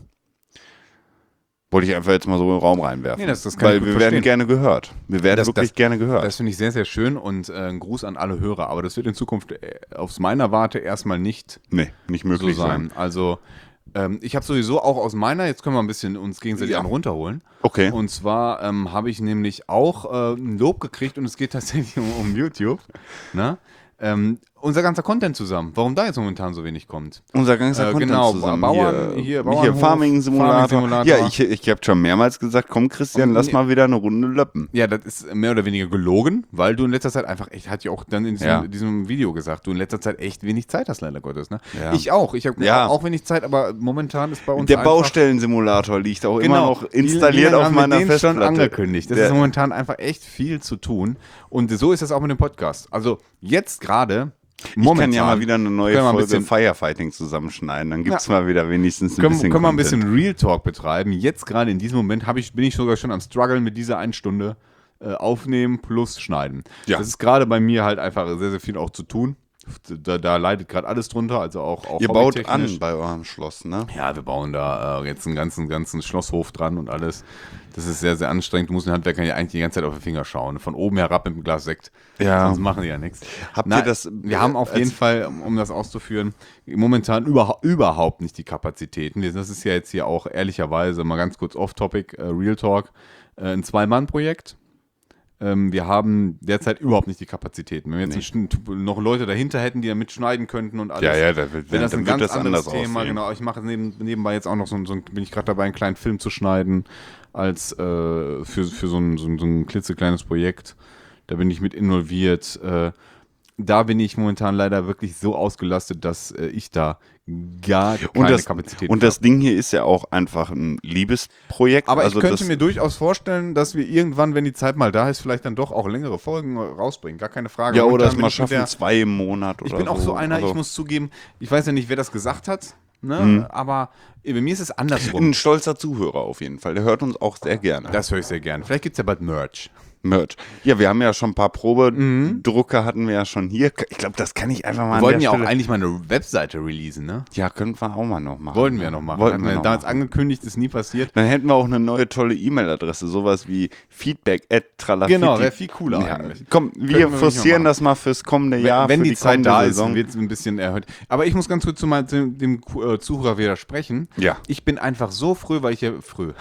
Wollte ich einfach jetzt mal so in den Raum reinwerfen. Nee, das- das kann Weil ich gut wir verstehen. werden gerne gehört. Wir werden Das- wirklich das- gerne gehört. Das finde ich sehr, sehr schön und äh, ein Gruß an alle Hörer. Aber das wird in Zukunft äh, aus meiner Warte erstmal nicht nee, nicht so möglich sein. sein. Also ähm, ich habe sowieso auch aus meiner, jetzt können wir ein bisschen uns gegenseitig Ja. einen runterholen. Okay. Und zwar ähm, habe ich nämlich auch äh, ein Lob gekriegt und es geht tatsächlich um, um YouTube. Ne? Ähm, unser ganzer Content zusammen. Warum da jetzt momentan so wenig kommt? Unser ganzer Äh, Content genau, zusammen. Bauern- hier, hier, hier Bauernhof, Farming-Simulator. Farming-Simulator. Ja, ich, ich habe schon mehrmals gesagt, komm Christian, Und lass nee. mal wieder eine Runde löppen. Ja, das ist mehr oder weniger gelogen, weil du in letzter Zeit einfach echt, hat ja auch dann in diesem, Ja. diesem Video gesagt, du in letzter Zeit echt wenig Zeit hast, leider Gottes. Ne? Ja. Ich auch. Ich habe Ja. auch wenig Zeit, aber momentan ist bei uns Der einfach, Baustellensimulator liegt auch genau, immer noch installiert wie, wie lange auf haben wir meiner den Festplatte. schon angekündigt. Das Der- ist momentan einfach echt viel zu tun. Und so ist es auch mit dem Podcast. Also jetzt gerade, Ich momentan. kann ja mal wieder eine neue können wir ein Folge bisschen- Firefighting zusammenschneiden. Dann gibt es mal wieder wenigstens ein Können, bisschen können wir ein Content. bisschen Real Talk betreiben. Jetzt gerade in diesem Moment hab ich, bin ich sogar schon am Struggeln mit dieser einen Stunde äh, aufnehmen plus schneiden. Ja. Das ist gerade bei mir halt einfach sehr, sehr viel auch zu tun. Da, da leidet gerade alles drunter, also auch, auch Ihr baut hobbytechnisch. an bei eurem Schloss, ne? Ja, wir bauen da äh, jetzt einen ganzen, ganzen Schlosshof dran und alles. Das ist sehr, sehr anstrengend. Du musst den Handwerkern ja eigentlich die ganze Zeit auf den Finger schauen. Von oben herab mit einem Glas Sekt. Ja. Sonst machen die ja nichts. Habt Na, ihr das- Wir haben auf als- jeden Fall, um um das auszuführen, momentan überha überhaupt nicht die Kapazitäten. Wir- Das ist ja jetzt hier auch ehrlicherweise mal ganz kurz off-topic, äh, Real Talk, äh, ein Zwei-Mann-Projekt. Ähm, wir haben derzeit überhaupt nicht die Kapazitäten. Wenn wir jetzt ein Schn- noch Leute dahinter hätten, die da mitschneiden könnten und alles. Ja, ja, da wird- Wenn das dann ein wird ganz das anderes anders Thema, aussehen. genau. Ich mache neben, nebenbei jetzt auch noch so, ein- so ein- bin ich gerade dabei, einen kleinen Film zu schneiden, als äh, für, für so, ein, so, ein, so ein klitzekleines Projekt. Da bin ich mit involviert. Äh, da bin ich momentan leider wirklich so ausgelastet, dass äh, ich da gar keine Und das, Kapazität und das Ding hier ist ja auch einfach ein Liebesprojekt. Aber also ich könnte das, mir durchaus vorstellen, dass wir irgendwann, wenn die Zeit mal da ist, vielleicht dann doch auch längere Folgen rausbringen. Gar keine Frage. ja, oder Momentan es bin mal ich mit schaffen, der- zwei im Monat oder Ich bin auch so einer, Also, ich muss zugeben, ich weiß ja nicht, wer das gesagt hat, ne? Mhm. aber bei mir ist es andersrum. ein stolzer Zuhörer auf jeden Fall. Der hört uns auch sehr gerne. Das höre ich sehr gerne. Vielleicht gibt es ja bald Merch. Merch. Ja, wir haben ja schon ein paar Probedrucker hatten wir ja schon hier. Ich glaube, das kann ich einfach mal Wir an wollten der ja auch Stelle. eigentlich mal eine Webseite releasen, ne? Ja, können wir auch mal noch machen. Wollten wir noch machen. Wollten Hatten wir wir noch damals machen. angekündigt, ist nie passiert. Dann hätten wir auch eine neue tolle E-Mail-Adresse, sowas wie feedback at tralafiti. Genau, wäre viel cooler Ja, eigentlich. komm, wir Könnten wir wirklich forcieren mal das mal fürs kommende Wenn, Jahr, wenn für die, die, Zeit kommende da Saison. ist, wird es ein bisschen erhöht. Aber ich muss ganz kurz zu meinem, dem, dem äh, Zuhörer widersprechen. Ja. Ich bin einfach so früh, weil ich ja früh.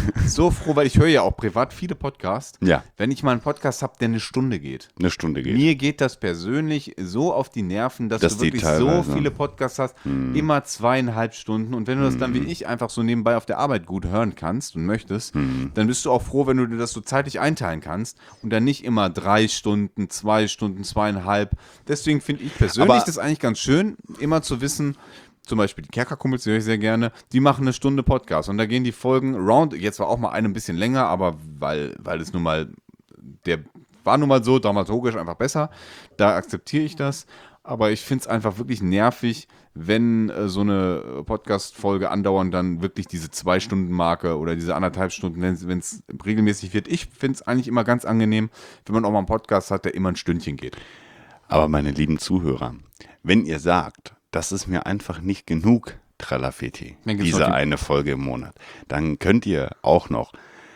so froh, weil ich höre ja auch privat viele Podcasts. Ja. Wenn ich mal einen Podcast habe, der eine Stunde geht. Eine Stunde geht. Mir geht das persönlich so auf die Nerven, dass Dass du die wirklich so teilweise- viele Podcasts hast, immer zweieinhalb Stunden. Und wenn du das dann wie ich einfach so nebenbei auf der Arbeit gut hören kannst und möchtest, dann bist du auch froh, wenn du dir das so zeitlich einteilen kannst und dann nicht immer drei Stunden, zwei Stunden, zweieinhalb. Deswegen finde ich persönlich Aber- das eigentlich ganz schön, immer zu wissen, zum Beispiel die Kerkerkumpels, die höre ich sehr gerne, die machen eine Stunde Podcast und da gehen die Folgen round, jetzt war auch mal eine ein bisschen länger, aber weil, weil es nun mal, der war nun mal so dramaturgisch einfach besser, da akzeptiere ich das, aber ich finde es einfach wirklich nervig, wenn äh, so eine Podcast-Folge andauernd dann wirklich diese Zwei-Stunden-Marke oder diese anderthalb Stunden, wenn es regelmäßig wird. Ich finde es eigentlich immer ganz angenehm, wenn man auch mal einen Podcast hat, der immer ein Stündchen geht. Aber meine lieben Zuhörer, wenn ihr sagt, das ist mir einfach nicht genug, Tralafiti, Dann gibt's noch diese die- eine Folge im Monat, dann könnt ihr auch noch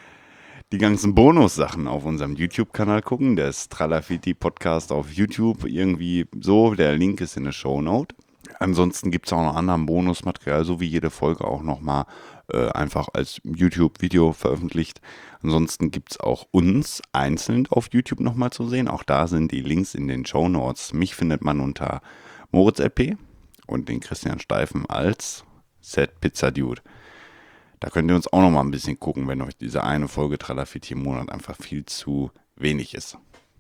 die ganzen Bonussachen auf unserem YouTube-Kanal gucken. Der ist Tralafiti Podcast auf YouTube, irgendwie so. Der Link ist in der Shownote. Ansonsten gibt es auch noch anderen Bonusmaterial, so wie jede Folge auch nochmal äh, einfach als YouTube-Video veröffentlicht. Ansonsten gibt es auch uns einzeln auf YouTube nochmal zu sehen. Auch da sind die Links in den Shownotes. Mich findet man unter Moritz L P und den Christian Steifen als Z Pizza Dude. Da könnt ihr uns auch noch mal ein bisschen gucken, wenn euch diese eine Folge Tralafiti im Monat einfach viel zu wenig ist.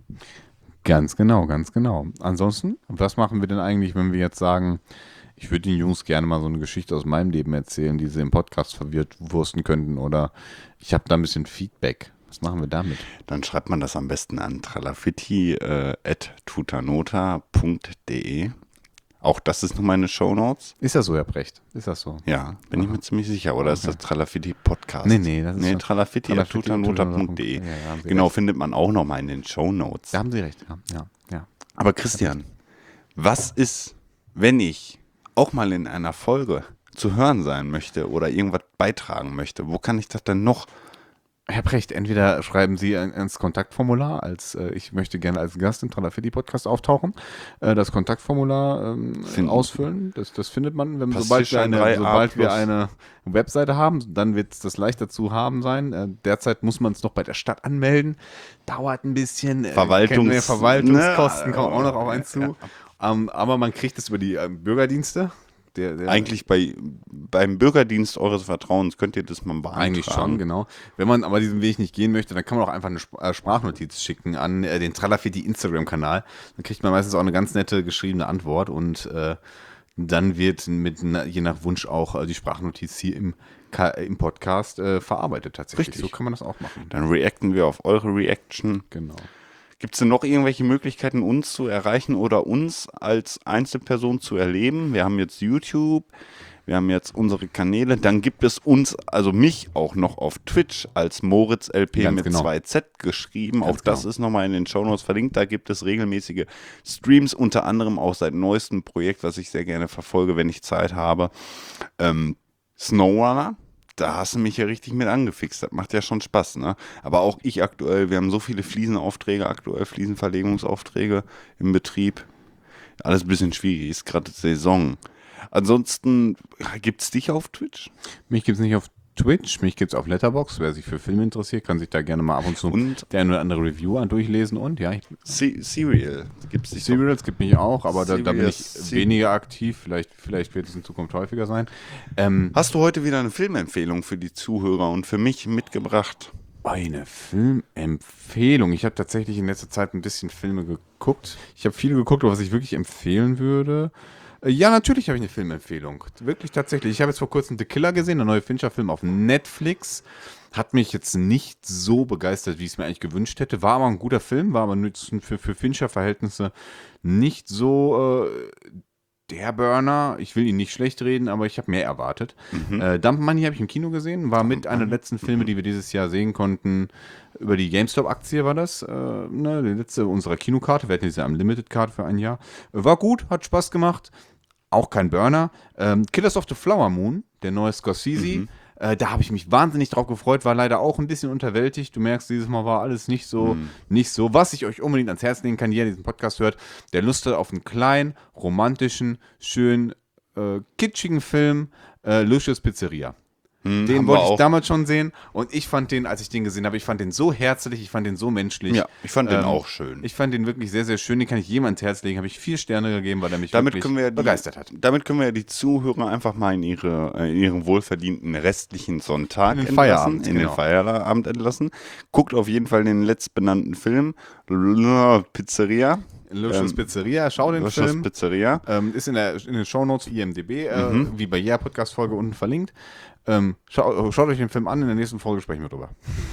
Ganz genau, ganz genau. Ansonsten, was machen wir denn eigentlich, wenn wir jetzt sagen, ich würde den Jungs gerne mal so eine Geschichte aus meinem Leben erzählen, die sie im Podcast verwirrt wursten könnten, oder ich habe da ein bisschen Feedback. Was machen wir damit? Dann schreibt man das am besten an tralafiti at tutanota punkt de. Auch das ist noch meine Shownotes. Ist das so, Herr Brecht? Ist das so? Ja, bin ich mir ziemlich sicher. Oder ist das Tralafiti Podcast? Nee, nee, das ist nee, schon- tralafiti at tutanota punkt de. Ja, ja, haben Sie Genau, recht. findet man auch noch mal in den Shownotes. Da haben Sie recht. Ja, ja, ja. Aber Christian, was ist, wenn ich auch mal in einer Folge zu hören sein möchte oder irgendwas beitragen möchte? Wo kann ich das denn noch? Herr Brecht, entweder schreiben Sie ein- ins Kontaktformular, als äh, ich möchte gerne als Gast im Tralafiti-Podcast auftauchen, äh, das Kontaktformular ähm, Finden. ausfüllen. Das, das findet man, wenn, Passt sobald, hier wir schon drei eine, A sobald wir plus. eine Webseite haben, dann wird es das leicht dazu haben sein. Äh, derzeit muss man es noch bei der Stadt anmelden. Dauert ein bisschen. Äh, Verwaltungs- kennen wir, Verwaltungskosten Ne, kommen auch noch auf einen zu. Ähm, aber man kriegt es über die ähm, Bürgerdienste. Der, der, Eigentlich bei, beim Bürgerdienst eures Vertrauens könnt ihr das mal beantragen. Eigentlich schon, genau. Wenn man aber diesen Weg nicht gehen möchte, dann kann man auch einfach eine Sp- äh, Sprachnotiz schicken an äh, den Tralafiti Instagram-Kanal. Dann kriegt man meistens auch eine ganz nette geschriebene Antwort und äh, dann wird mit na- je nach Wunsch auch äh, die Sprachnotiz hier im, Ka im Podcast äh, verarbeitet tatsächlich. Richtig. So kann man das auch machen. Dann reacten wir auf eure Reaction. Genau. Gibt es denn noch irgendwelche Möglichkeiten, uns zu erreichen oder uns als Einzelperson zu erleben? Wir haben jetzt YouTube, wir haben jetzt unsere Kanäle. Dann gibt es uns, also mich auch noch auf Twitch als Moritz L P Ganz mit genau. zwei Z geschrieben. Ganz auch das genau. ist nochmal in den Shownotes verlinkt. Da gibt es regelmäßige Streams, unter anderem auch seit neuestem Projekt, was ich sehr gerne verfolge, wenn ich Zeit habe. Ähm, Snowrunner. Da hast du mich ja richtig mit angefixt. Das macht ja schon Spaß, ne? Aber auch ich aktuell, wir haben so viele Fliesenaufträge, aktuell Fliesenverlegungsaufträge im Betrieb. Alles ein bisschen schwierig, ist gerade Saison. Ansonsten, gibt es dich auf Twitch? Mich gibt es nicht auf Twitch, mich gibt es auf Letterboxd. Wer sich für Filme interessiert, kann sich da gerne mal ab und zu Und der eine oder andere Review an durchlesen. Und ja, ich Se- Serial, gibt es dich doch? Serials gibt mich auch, aber da, da bin ich Serials- weniger aktiv. Vielleicht, vielleicht wird es in Zukunft häufiger sein. Ähm, Hast du heute wieder eine Filmempfehlung für die Zuhörer und für mich mitgebracht? eine Filmempfehlung. Ich habe tatsächlich in letzter Zeit ein bisschen Filme geguckt. Ich habe viele geguckt, aber was ich wirklich empfehlen würde. Äh, Ja, natürlich habe ich eine Filmempfehlung. Wirklich tatsächlich. Ich habe jetzt vor kurzem The Killer gesehen, der neue Fincher-Film auf Netflix. Hat mich jetzt nicht so begeistert, wie ich es mir eigentlich gewünscht hätte. War aber ein guter Film, war aber nütz- für, für Fincher-Verhältnisse nicht so äh, der Burner. Ich will ihn nicht schlecht reden, aber ich habe mehr erwartet. Äh, Dump Money habe ich im Kino gesehen, war mit einer der letzten Filme, die wir dieses Jahr sehen konnten. Über die GameStop-Aktie war das, äh, ne, die letzte unserer Kinokarte. Wir hatten diese Unlimited-Card für ein Jahr. Äh, War gut, hat Spaß gemacht. Auch kein Burner. Ähm, Killers of the Flower Moon, der neue Scorsese. Äh, da habe ich mich wahnsinnig drauf gefreut, war leider auch ein bisschen unterwältigt. Du merkst, dieses Mal war alles nicht so, nicht so. Was ich euch unbedingt ans Herz legen kann, jeder, der diesen Podcast hört, der Lust hat auf einen kleinen, romantischen, schönen, äh, kitschigen Film, äh, Lucius Pizzeria. Den haben wir wollte ich auch. damals schon sehen und ich fand den, als ich den gesehen habe, ich fand den so herzlich, ich fand den so menschlich. Ja, ich fand den Ähm, auch schön. Ich fand den wirklich sehr, sehr schön. Den kann ich jedem ans Herz legen. Habe ich vier Sterne gegeben, weil er mich Damit wirklich können, wir ja die, begeistert hat. damit können wir ja die Zuhörer einfach mal in, ihre, äh, in ihren wohlverdienten restlichen Sonntag In den entlassen, Feierabend, in genau. den Feierabend entlassen. Guckt auf jeden Fall den letztbenannten Film, L- Pizzeria. Lucius Ähm, Pizzeria, schau den Lucius Film. Pizzeria. Ähm, ist in, der, in den Shownotes I M D B, äh, Mhm. wie bei jeder Podcast-Folge unten verlinkt. Ähm, schau, schaut euch den Film an, in der nächsten Folge sprechen wir drüber.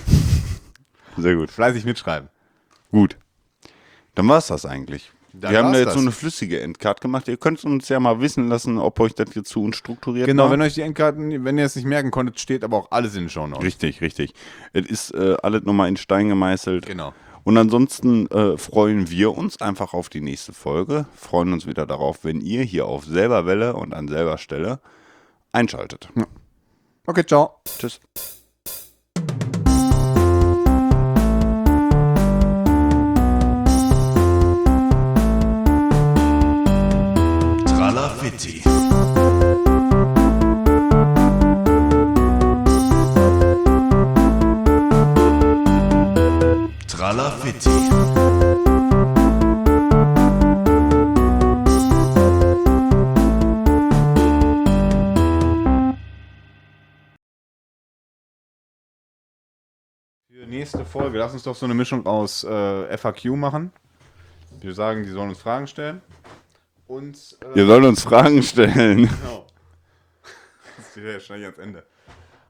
Sehr gut. Fleißig mitschreiben. Gut. Dann war es das eigentlich. Dann wir haben war's da jetzt das. so eine flüssige Endcard gemacht. Ihr könnt uns ja mal wissen lassen, ob euch das hier zu unstrukturiert Genau, war. wenn euch die Endkarten, wenn ihr es nicht merken konntet, steht aber auch alles in den Shownotes. Richtig, richtig. Es ist äh, alles nochmal in Stein gemeißelt. Genau. Und ansonsten äh, freuen wir uns einfach auf die nächste Folge. Freuen uns wieder darauf, wenn ihr hier auf selber Welle und an selber Stelle einschaltet. Okay, ciao. Tschüss. Tralafitti. Tralafitti. nächste Folge, lass uns doch so eine Mischung aus äh, F A Q machen. Wir sagen, die sollen uns Fragen stellen. Und, äh, Ihr sollt uns Fragen stellen. Genau. Das ist ja schnell ans Ende.